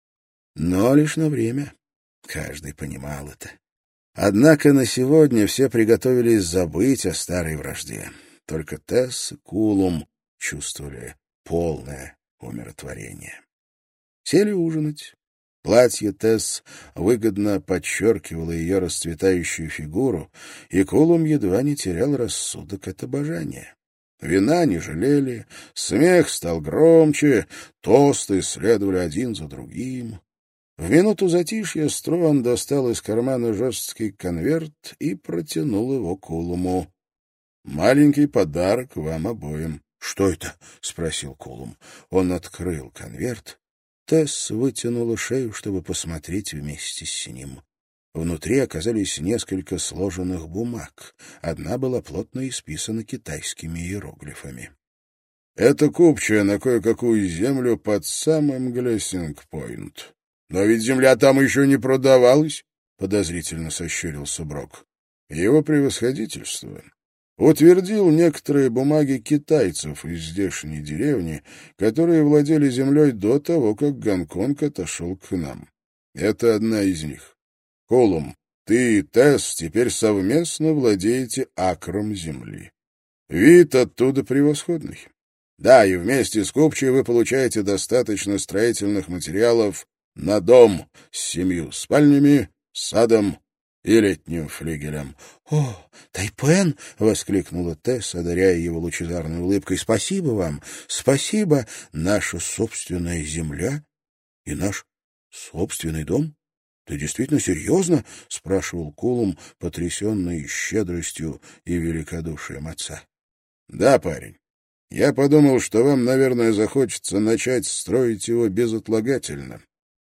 Но лишь на время. Каждый понимал это. Однако на сегодня все приготовились забыть о старой вражде. Только Тесс и Кулум чувствовали полное умиротворение. Сели ужинать. Платье Тесс выгодно подчеркивало ее расцветающую фигуру, и Кулум едва не терял рассудок от обожания. Вина не жалели, смех стал громче, тосты следовали один за другим. В минуту затишья Строн достал из кармана жесткий конверт и протянул его Кулуму. «Маленький подарок вам обоим». «Что это?» — спросил Кулум. Он открыл конверт. Тесс вытянула шею, чтобы посмотреть вместе с ним. Внутри оказались несколько сложенных бумаг. Одна была плотно исписана китайскими иероглифами. «Это купчая на кое-какую землю под самым Глессинг-Пойнт. Но ведь земля там еще не продавалась. подозрительно сощурился Брок. Его превосходительство утвердил некоторые бумаги китайцев из здешней деревни, которые владели землей до того, как Гонконг отошел к нам. Это одна из них. Колум, ты и Тесс теперь совместно владеете акром земли. Вид оттуда превосходный. Да, и вместе с купчей вы получаете достаточно строительных материалов на дом с семью спальнями, садом и летним флигелем. — О, Тайпен! — воскликнула Тесс, одаряя его лучезарной улыбкой. — Спасибо вам! Спасибо! Наша собственная земля и наш собственный дом? Ты действительно серьезно? — спрашивал Колум, потрясенный щедростью и великодушием отца. — Да, парень. Я подумал, что вам, наверное, захочется начать строить его безотлагательно.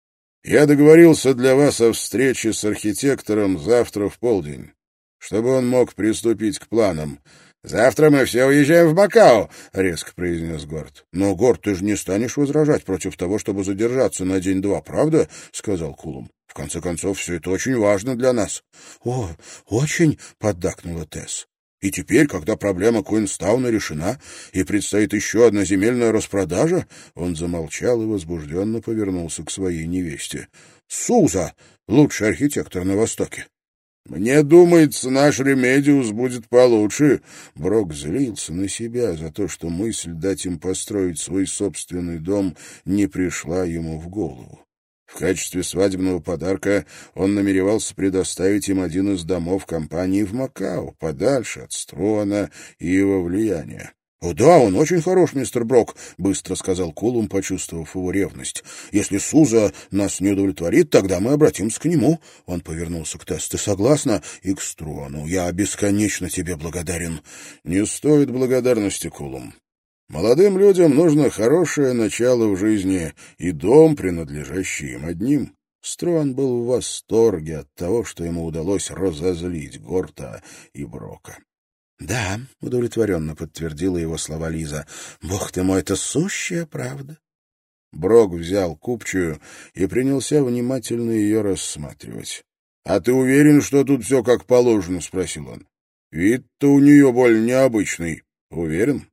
Я договорился для вас о встрече с архитектором завтра в полдень, чтобы он мог приступить к планам. — Завтра мы все уезжаем в Макао, — резко произнес Горд. — Но, Горд, ты же не станешь возражать против того, чтобы задержаться на день-два, правда? — сказал Кулум. — В конце концов, все это очень важно для нас. — О, очень, — поддакнула Тесс. И теперь, когда проблема Куинстауна решена и предстоит еще одна земельная распродажа, он замолчал и возбужденно повернулся к своей невесте. Суза — лучший архитектор на Востоке. «Мне думается, наш Ремедиус будет получше». Брок злился на себя за то, что мысль дать им построить свой собственный дом не пришла ему в голову. В качестве свадебного подарка он намеревался предоставить им один из домов компании в Макао, подальше от Строна и его влияния. — О да, он очень хорош, мистер Брок, — быстро сказал Колум, почувствовав его ревность. — Если Суза нас не удовлетворит, тогда мы обратимся к нему. Он повернулся к Тесс. — Ты согласна? — И к Строну. Я бесконечно тебе благодарен. — Не стоит благодарности, Колум. Молодым людям нужно хорошее начало в жизни и дом, принадлежащий им одним. Строн был в восторге от того, что ему удалось разозлить Горта и Брока. — Да, — удовлетворенно подтвердила его слова Лиза, — бог ты мой, это сущая правда. Брок взял купчую и принялся внимательно ее рассматривать. — А ты уверен, что тут все как положено? — спросил он. — Вид-то у нее более необычный. — Уверен?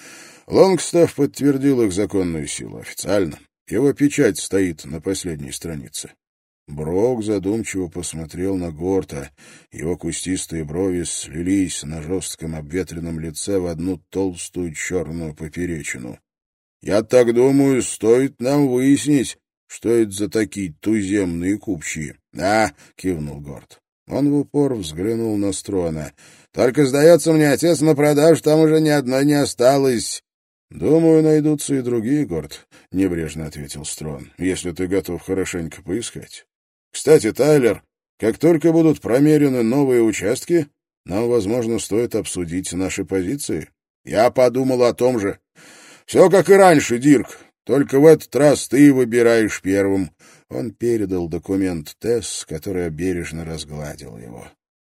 Лонгстафф подтвердил их законную силу официально. Его печать стоит на последней странице. Брок задумчиво посмотрел на Горта. Его кустистые брови слились на жестком обветренном лице в одну толстую черную поперечину. — Я так думаю, стоит нам выяснить, что это за такие туземные купчие. — Да, — кивнул Горт. Он в упор взглянул на Строна. — Только, сдается мне, отец, на продажу там уже ни одной не осталось. — Думаю, найдутся и другие, Горд, — небрежно ответил Строн, — если ты готов хорошенько поискать. Кстати, Тайлер, как только будут промерены новые участки, нам, возможно, стоит обсудить наши позиции. Я подумал о том же. Все как и раньше, Дирк, только в этот раз ты выбираешь первым. Он передал документ Тесс, которая бережно разгладила его.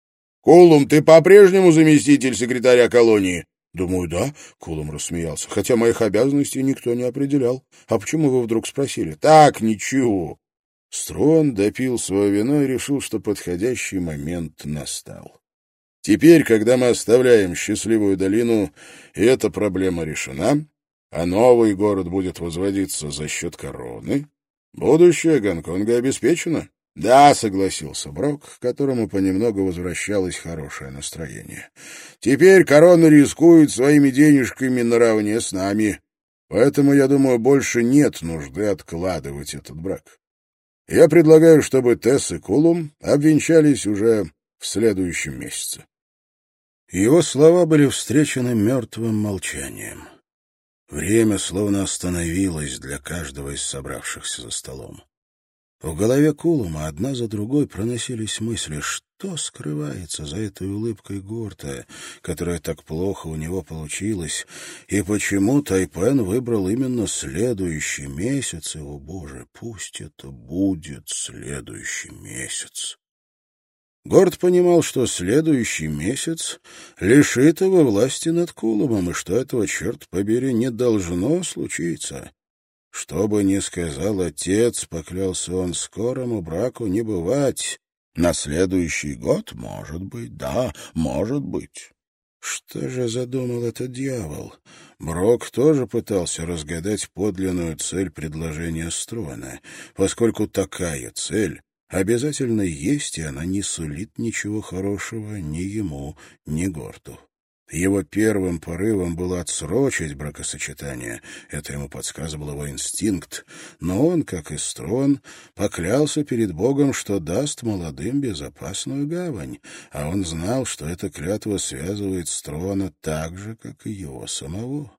— Колум, ты по-прежнему заместитель секретаря колонии? — Думаю, да, — Колум рассмеялся, — хотя моих обязанностей никто не определял. А почему вы вдруг спросили? — Так, ничего. Строн допил свое вино и решил, что подходящий момент настал. Теперь, когда мы оставляем счастливую долину, и эта проблема решена, а новый город будет возводиться за счет короны, будущее Гонконга обеспечено. — Да, — согласился Брок, к которому понемногу возвращалось хорошее настроение. — Теперь корона рискует своими денежками наравне с нами, поэтому, я думаю, больше нет нужды откладывать этот брак. Я предлагаю, чтобы Тесс и Колум обвенчались уже в следующем месяце. Его слова были встречены мертвым молчанием. Время словно остановилось для каждого из собравшихся за столом. В голове Колума одна за другой проносились мысли, что скрывается за этой улыбкой Горта, которая так плохо у него получилась, и почему Тайпен выбрал именно следующий месяц, и, о боже, пусть это будет следующий месяц. Горд понимал, что следующий месяц лишит его власти над Колумом, и что этого, черт побери, не должно случиться. Что бы ни сказал отец, поклялся он, скорому браку не бывать, На следующий год, может быть, да, может быть. Что же задумал этот дьявол? Брок тоже пытался разгадать подлинную цель предложения Строна, поскольку такая цель обязательно есть, и она не сулит ничего хорошего ни ему, ни Горту. Его первым порывом было отсрочить бракосочетание, это ему подсказывал его инстинкт, но он, как и Строн, поклялся перед Богом, что даст молодым безопасную гавань, а он знал, что эта клятва связывает Строна так же, как и его самого.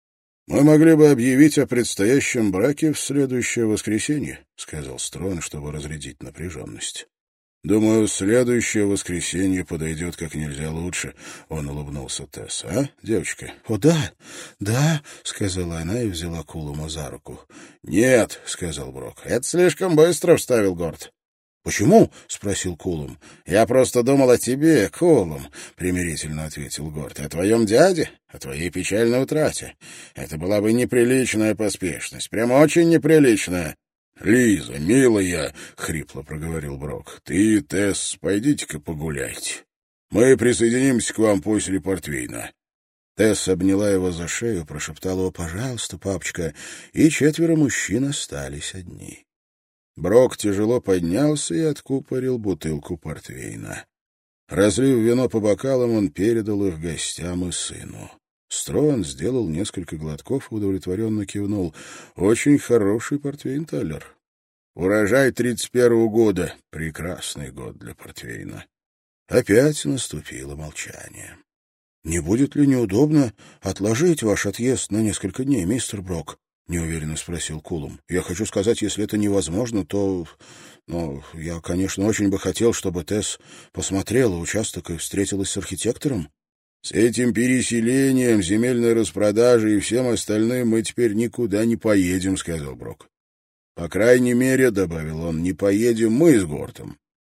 «Мы могли бы объявить о предстоящем браке в следующее воскресенье», — сказал Строн, чтобы разрядить напряженность. «Думаю, следующее воскресенье подойдет как нельзя лучше», — он улыбнулся Тесс. «А, девочка?» «О, да, да», — сказала она и взяла Кулума за руку. «Нет», — сказал Брок, — «это слишком быстро», — вставил Горд. «Почему?» — спросил Кулум. «Я просто думал о тебе, Кулум», — примирительно ответил Горд. «О твоем дяде, о твоей печальной утрате. Это была бы неприличная поспешность, прямо очень неприличная». «Лиза, милая», — хрипло проговорил Брок, — «ты и Тесс, пойдите-ка погуляйте. Мы присоединимся к вам после портвейна». Тесс обняла его за шею, прошептала: «О, пожалуйста, папочка», и четверо мужчин остались одни. Брок тяжело поднялся и откупорил бутылку портвейна. Разлив вино по бокалам, он передал их гостям и сыну. Строн сделал несколько глотков и удовлетворенно кивнул. «Очень хороший портвейн, Таллер. Урожай тридцать первого года. Прекрасный год для портвейна». Опять наступило молчание. «Не будет ли неудобно отложить ваш отъезд на несколько дней, мистер Брок?» — неуверенно спросил Кулум. «Я хочу сказать, если это невозможно, то... Ну, я, конечно, очень бы хотел, чтобы Тесс посмотрела участок и встретилась с архитектором». «С этим переселением, земельной распродажей и всем остальным мы теперь никуда не поедем», — сказал Брок. «По крайней мере, — добавил он, — не поедем мы с Гортом.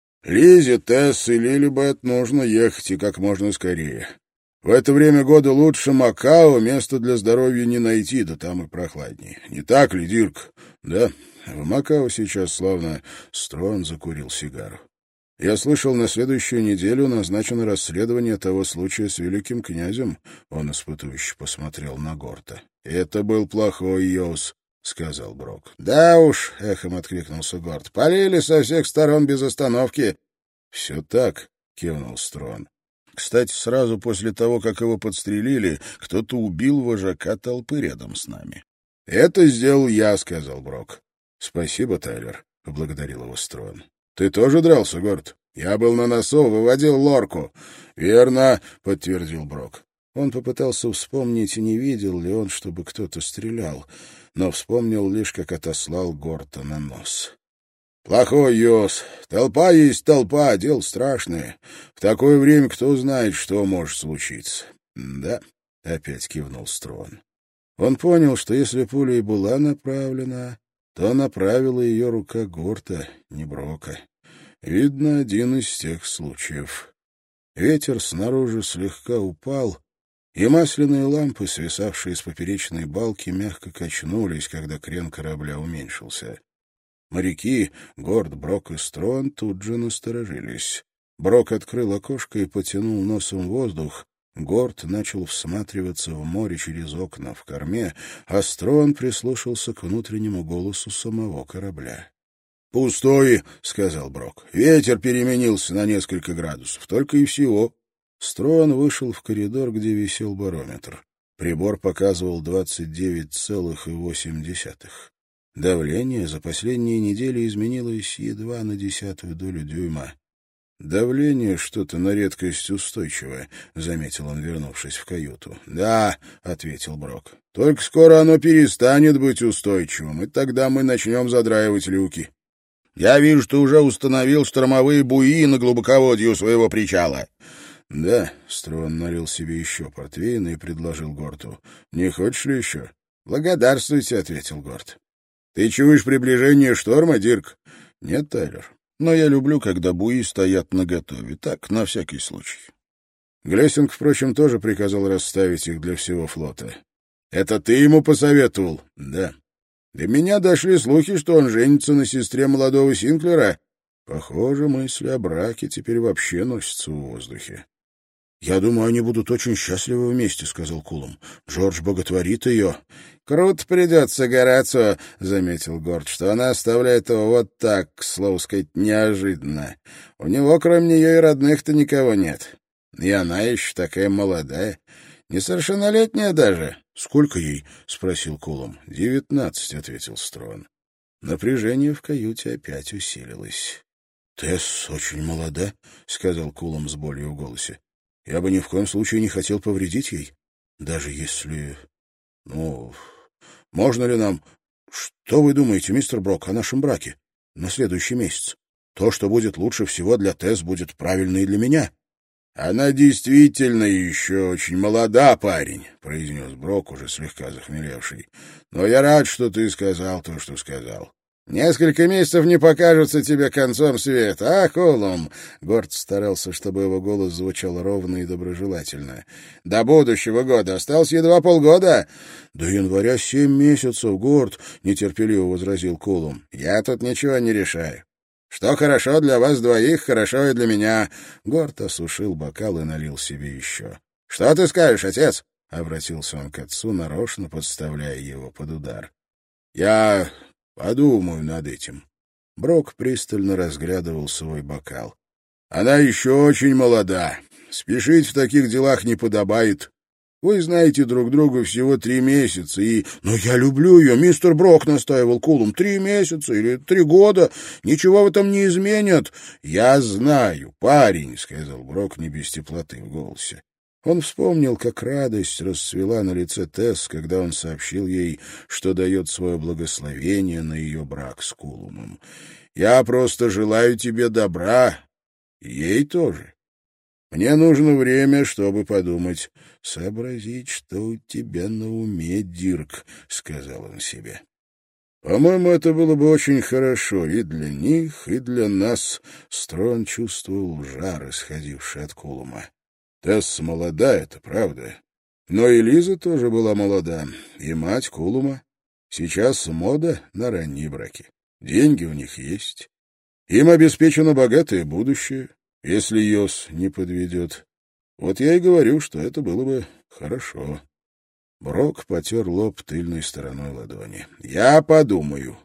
Лизе, Тесс и Лилибет нужно ехать и как можно скорее. В это время года лучше Макао место для здоровья не найти, да там и прохладнее. Не так ли, Дирк?» «Да, в Макао сейчас славно». Строн закурил сигару. «Я слышал, на следующую неделю назначено расследование того случая с великим князем». Он испытующе посмотрел на Горта. «Это был плохой Йос», — сказал Брок. «Да уж», — эхом откликнулся Горт, — «полили со всех сторон без остановки». «Все так», — кивнул Строн. «Кстати, сразу после того, как его подстрелили, кто-то убил вожака толпы рядом с нами». «Это сделал я», — сказал Брок. «Спасибо, Тайлер», — поблагодарил его Строн. «Ты тоже дрался, Горд?» «Я был на носу, выводил лорку». «Верно», — подтвердил Брок. Он попытался вспомнить, не видел ли он, чтобы кто-то стрелял, но вспомнил лишь, как отослал Горта на нос. «Плохой Йос. Толпа есть толпа, дело страшное. В такое время кто знает, что может случиться». «Да», — опять кивнул Строн. Он понял, что если пуля и была направлена, то направила ее рука Горта, не Брока. Видно, один из тех случаев. Ветер снаружи слегка упал, и масляные лампы, свисавшие с поперечной балки, мягко качнулись, когда крен корабля уменьшился. Моряки, Горд, Брок и Строн, тут же насторожились. Брок открыл окошко и потянул носом воздух. Горд начал всматриваться в море через окна в корме, а Строн прислушался к внутреннему голосу самого корабля. «Пустой», — сказал Брок. «Ветер переменился на несколько градусов, только и всего». Строн вышел в коридор, где висел барометр. Прибор показывал двадцать девять целых восемь десятых. Давление за последние недели изменилось едва на десятую долю дюйма. «Давление что-то на редкость устойчивое», — заметил он, вернувшись в каюту. «Да», — ответил Брок, — «только скоро оно перестанет быть устойчивым, и тогда мы начнем задраивать люки. Я вижу, ты уже установил штормовые буи на глубоководье у своего причала». «Да», — Строн налил себе еще портвейна и предложил Горту. «Не хочешь ли еще?» «Благодарствуйте», — ответил Горт. «Ты чуешь приближение шторма, Дирк?» «Нет, Тайлер. Но я люблю, когда буи стоят наготове. Так, на всякий случай». Глессинг, впрочем, тоже приказал расставить их для всего флота. «Это ты ему посоветовал?» «Да». «До меня дошли слухи, что он женится на сестре молодого Синклера». Похоже, мысли о браке теперь вообще носятся в воздухе. «Я думаю, они будут очень счастливы вместе», — сказал Кулум. «Джордж боготворит ее». «Круто придется Горацио», — заметил Горд, «что она оставляет его вот так, к слову сказать, неожиданно. У него, кроме нее, и родных-то никого нет. И она еще такая молодая, несовершеннолетняя даже». «Сколько ей?» — спросил Кулум. «Девятнадцать», — ответил Строн. Напряжение в каюте опять усилилось. «Тесс очень молода», — сказал Кулум с болью в голосе. «Я бы ни в коем случае не хотел повредить ей, даже если... Ну, можно ли нам... Что вы думаете, мистер Брок, о нашем браке на следующий месяц? То, что будет лучше всего для Тесс, будет правильно и для меня». «Она действительно еще очень молода, парень», — произнес Брок, уже слегка захмелевший. «Но я рад, что ты сказал то, что сказал. Несколько месяцев не покажутся тебе концом света, а, Кулум?» Горд старался, чтобы его голос звучал ровно и доброжелательно. «До будущего года осталось едва полгода». «До января семь месяцев, Горд», — нетерпеливо возразил Кулум. «Я тут ничего не решаю. Что хорошо для вас двоих, хорошо и для меня». Горд осушил бокал и налил себе еще. «Что ты скажешь, отец?» — обратился он к отцу, нарочно подставляя его под удар. «Я подумаю над этим». Брок пристально разглядывал свой бокал. «Она еще очень молода. Спешить в таких делах не подобает. Вы знаете друг друга всего три месяца, и... Но я люблю ее, мистер Брок, — настаивал Кулум. Три месяца или три года. Ничего в этом не изменят. Я знаю, парень, — сказал Брок не без теплоты в голосе. Он вспомнил, как радость расцвела на лице Тесс, когда он сообщил ей, что дает свое благословение на ее брак с Кулумом. «Я просто желаю тебе добра. И ей тоже. Мне нужно время, чтобы подумать». «Сообразить, что у тебя на уме, Дирк», — сказал он себе. «По-моему, это было бы очень хорошо и для них, и для нас». Строн чувствовал жар, исходивший от Кулума. «Тесс молода, это правда. Но и Лиза тоже была молода, и мать Кулума. Сейчас мода на ранние браки. Деньги у них есть. Им обеспечено богатое будущее, если Йос не подведет. Вот я и говорю, что это было бы хорошо». Брок потер лоб тыльной стороной ладони. «Я подумаю.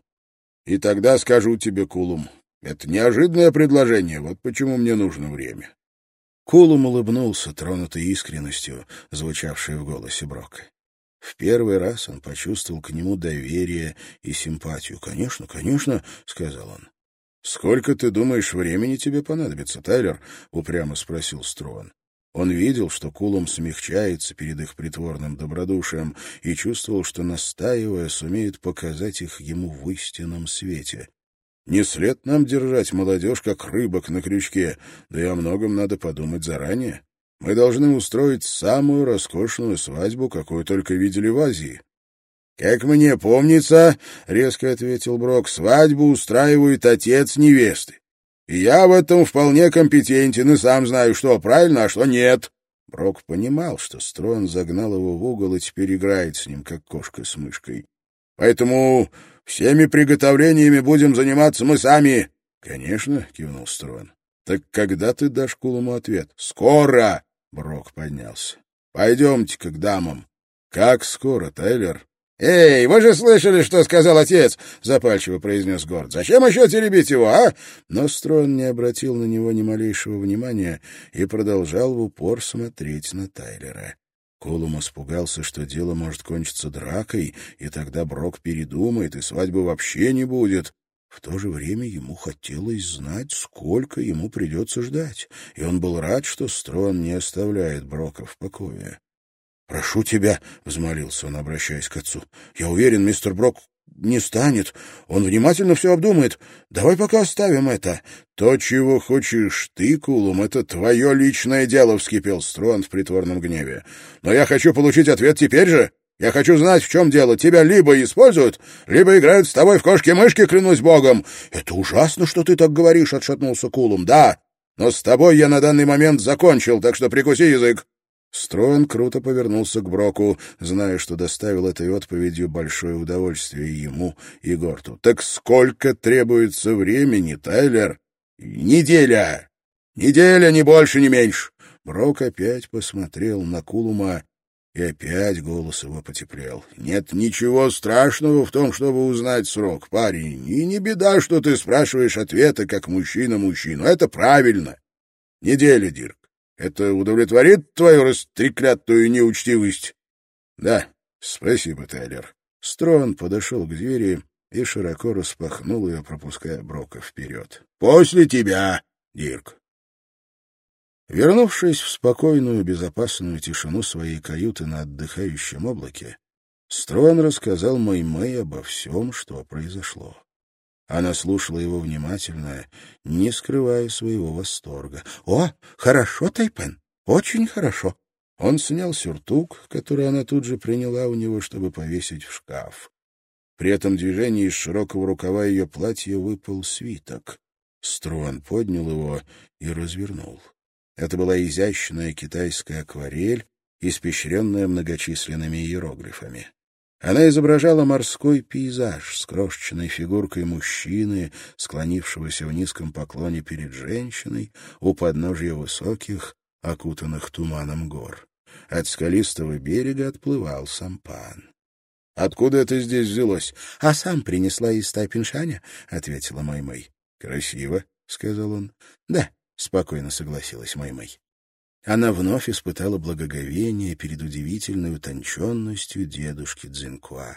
И тогда скажу тебе, Кулум. Это неожиданное предложение, вот почему мне нужно время». Кулум улыбнулся, тронутый искренностью, звучавшей в голосе Брока. В первый раз он почувствовал к нему доверие и симпатию. «Конечно, конечно», — сказал он. «Сколько, ты думаешь, времени тебе понадобится, Тайлер?» — упрямо спросил Строн. Он видел, что Кулум смягчается перед их притворным добродушием, и чувствовал, что, настаивая, сумеет показать их ему в истинном свете. «Не след нам держать молодежь, как рыбок на крючке, да и о многом надо подумать заранее. Мы должны устроить самую роскошную свадьбу, какую только видели в Азии». «Как мне помнится, — резко ответил Брок, — свадьбу устраивает отец невесты. И я в этом вполне компетентен и сам знаю, что правильно, а что нет». Брок понимал, что Строн загнал его в угол и теперь играет с ним, как кошка с мышкой. «Поэтому всеми приготовлениями будем заниматься мы сами». «Конечно», — кивнул Строн. «Так когда ты дашь Кулуму ответ?» «Скоро!» — Брок поднялся. «Пойдемте-ка к дамам». «Как скоро, Тайлер?» «Эй, вы же слышали, что сказал отец?» — запальчиво произнес Горд. «Зачем еще теребить его, а?» Но Строн не обратил на него ни малейшего внимания и продолжал в упор смотреть на Тайлера. Кулум испугался, что дело может кончиться дракой, и тогда Брок передумает, и свадьбы вообще не будет. В то же время ему хотелось знать, сколько ему придется ждать, и он был рад, что Строн не оставляет Брока в покое. «Прошу тебя», — взмолился он, обращаясь к отцу, — «я уверен, мистер Брок не станет. Он внимательно все обдумает. Давай пока оставим это». «То, чего хочешь ты, Кулум, это твое личное дело», — вскипел Строн в притворном гневе. «Но я хочу получить ответ теперь же. Я хочу знать, в чем дело. Тебя либо используют, либо играют с тобой в кошки-мышки, клянусь богом». «Это ужасно, что ты так говоришь», — отшатнулся Кулум. «Да, но с тобой я на данный момент закончил, так что прикуси язык». Строн круто повернулся к Броку, зная, что доставил этой отповедью большое удовольствие ему и Горту. «Так сколько требуется времени, Тайлер?» Неделя! Неделя, ни больше, ни меньше!» Брок опять посмотрел на Кулума, и опять голос его потеплел. «Нет ничего страшного в том, чтобы узнать срок, парень. И не беда, что ты спрашиваешь ответа, как мужчина мужчину. Это правильно. Неделя, Дирк. Это удовлетворит твою растреклятую неучтивость?» «Да, спасибо, Тайлер». Строн подошел к двери и широко распахнул ее, пропуская Брока вперед. «После тебя, Дирк». Вернувшись в спокойную, безопасную тишину своей каюты на отдыхающем облаке, Строн рассказал Мэй-Мэй обо всем, что произошло. Она слушала его внимательно, не скрывая своего восторга. «О, хорошо, Тайпен, очень хорошо». Он снял сюртук, который она тут же приняла у него, чтобы повесить в шкаф. При этом движении из широкого рукава ее платья выпал свиток. Строн поднял его и развернул. Это была изящная китайская акварель, испещренная многочисленными иероглифами. Она изображала морской пейзаж с крошечной фигуркой мужчины, склонившегося в низком поклоне перед женщиной у подножья высоких, окутанных туманом гор. От скалистого берега отплывал сампан. — Откуда это здесь взялось? — А сам принесла из Тайпиншаня, — ответила Мэй-Мэй. — Красиво, — сказал он. — Да, — спокойно согласилась Мэй-Мэй. Она вновь испытала благоговение перед удивительной утонченностью дедушки Цзинькуа.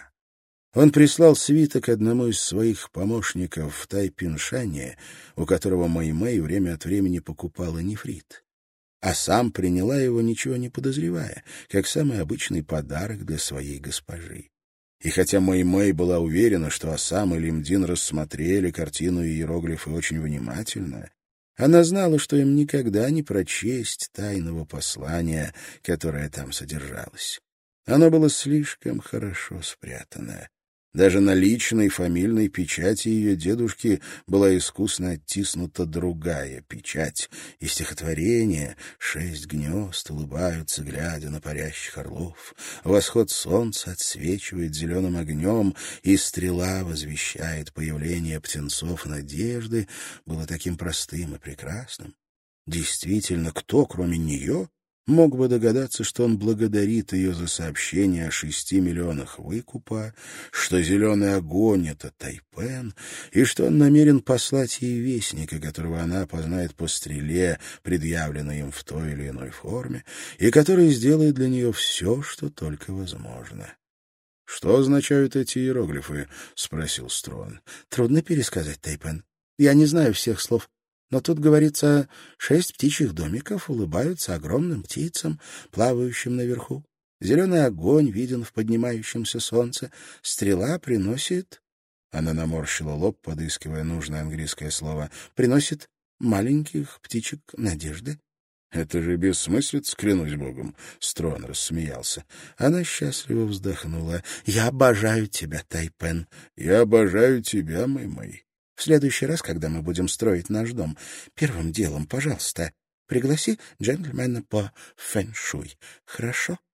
Он прислал свиток одному из своих помощников в Тайпиншане, у которого Мэй-Мэй время от времени покупала нефрит. А сам приняла его, ничего не подозревая, как самый обычный подарок для своей госпожи. И хотя Мэй-Мэй была уверена, что Асам и Лимдин рассмотрели картину и иероглифы очень внимательно, она знала, что им никогда не прочесть тайного послания, которое там содержалось. Оно было слишком хорошо спрятано. Даже на личной фамильной печати ее дедушки была искусно оттиснута другая печать, и стихотворение «Шесть гнезд улыбаются, глядя на парящих орлов», «Восход солнца отсвечивает зеленым огнем», и «Стрела возвещает появление птенцов надежды» было таким простым и прекрасным. Действительно, кто, кроме нее, мог бы догадаться, что он благодарит ее за сообщение о шести миллионах выкупа, что зеленый огонь — это Тайпен, и что он намерен послать ей вестника, которого она опознает по стреле, предъявленной им в той или иной форме, и который сделает для нее все, что только возможно. — Что означают эти иероглифы? — спросил Строн. — Трудно пересказать, Тайпен. Я не знаю всех слов. Но тут говорится, шесть птичьих домиков улыбаются огромным птицам, плавающим наверху. Зеленый огонь виден в поднимающемся солнце. Стрела приносит... Она наморщила лоб, подыскивая нужное английское слово. Приносит маленьких птичек надежды. — Это же бессмыслица, клянусь богом. Строн рассмеялся. Она счастливо вздохнула. — Я обожаю тебя, Тайпен. — Я обожаю тебя, Мэй-Мэй. В следующий раз, когда мы будем строить наш дом, первым делом, пожалуйста, пригласи джентльмена по фэн-шуй. Хорошо?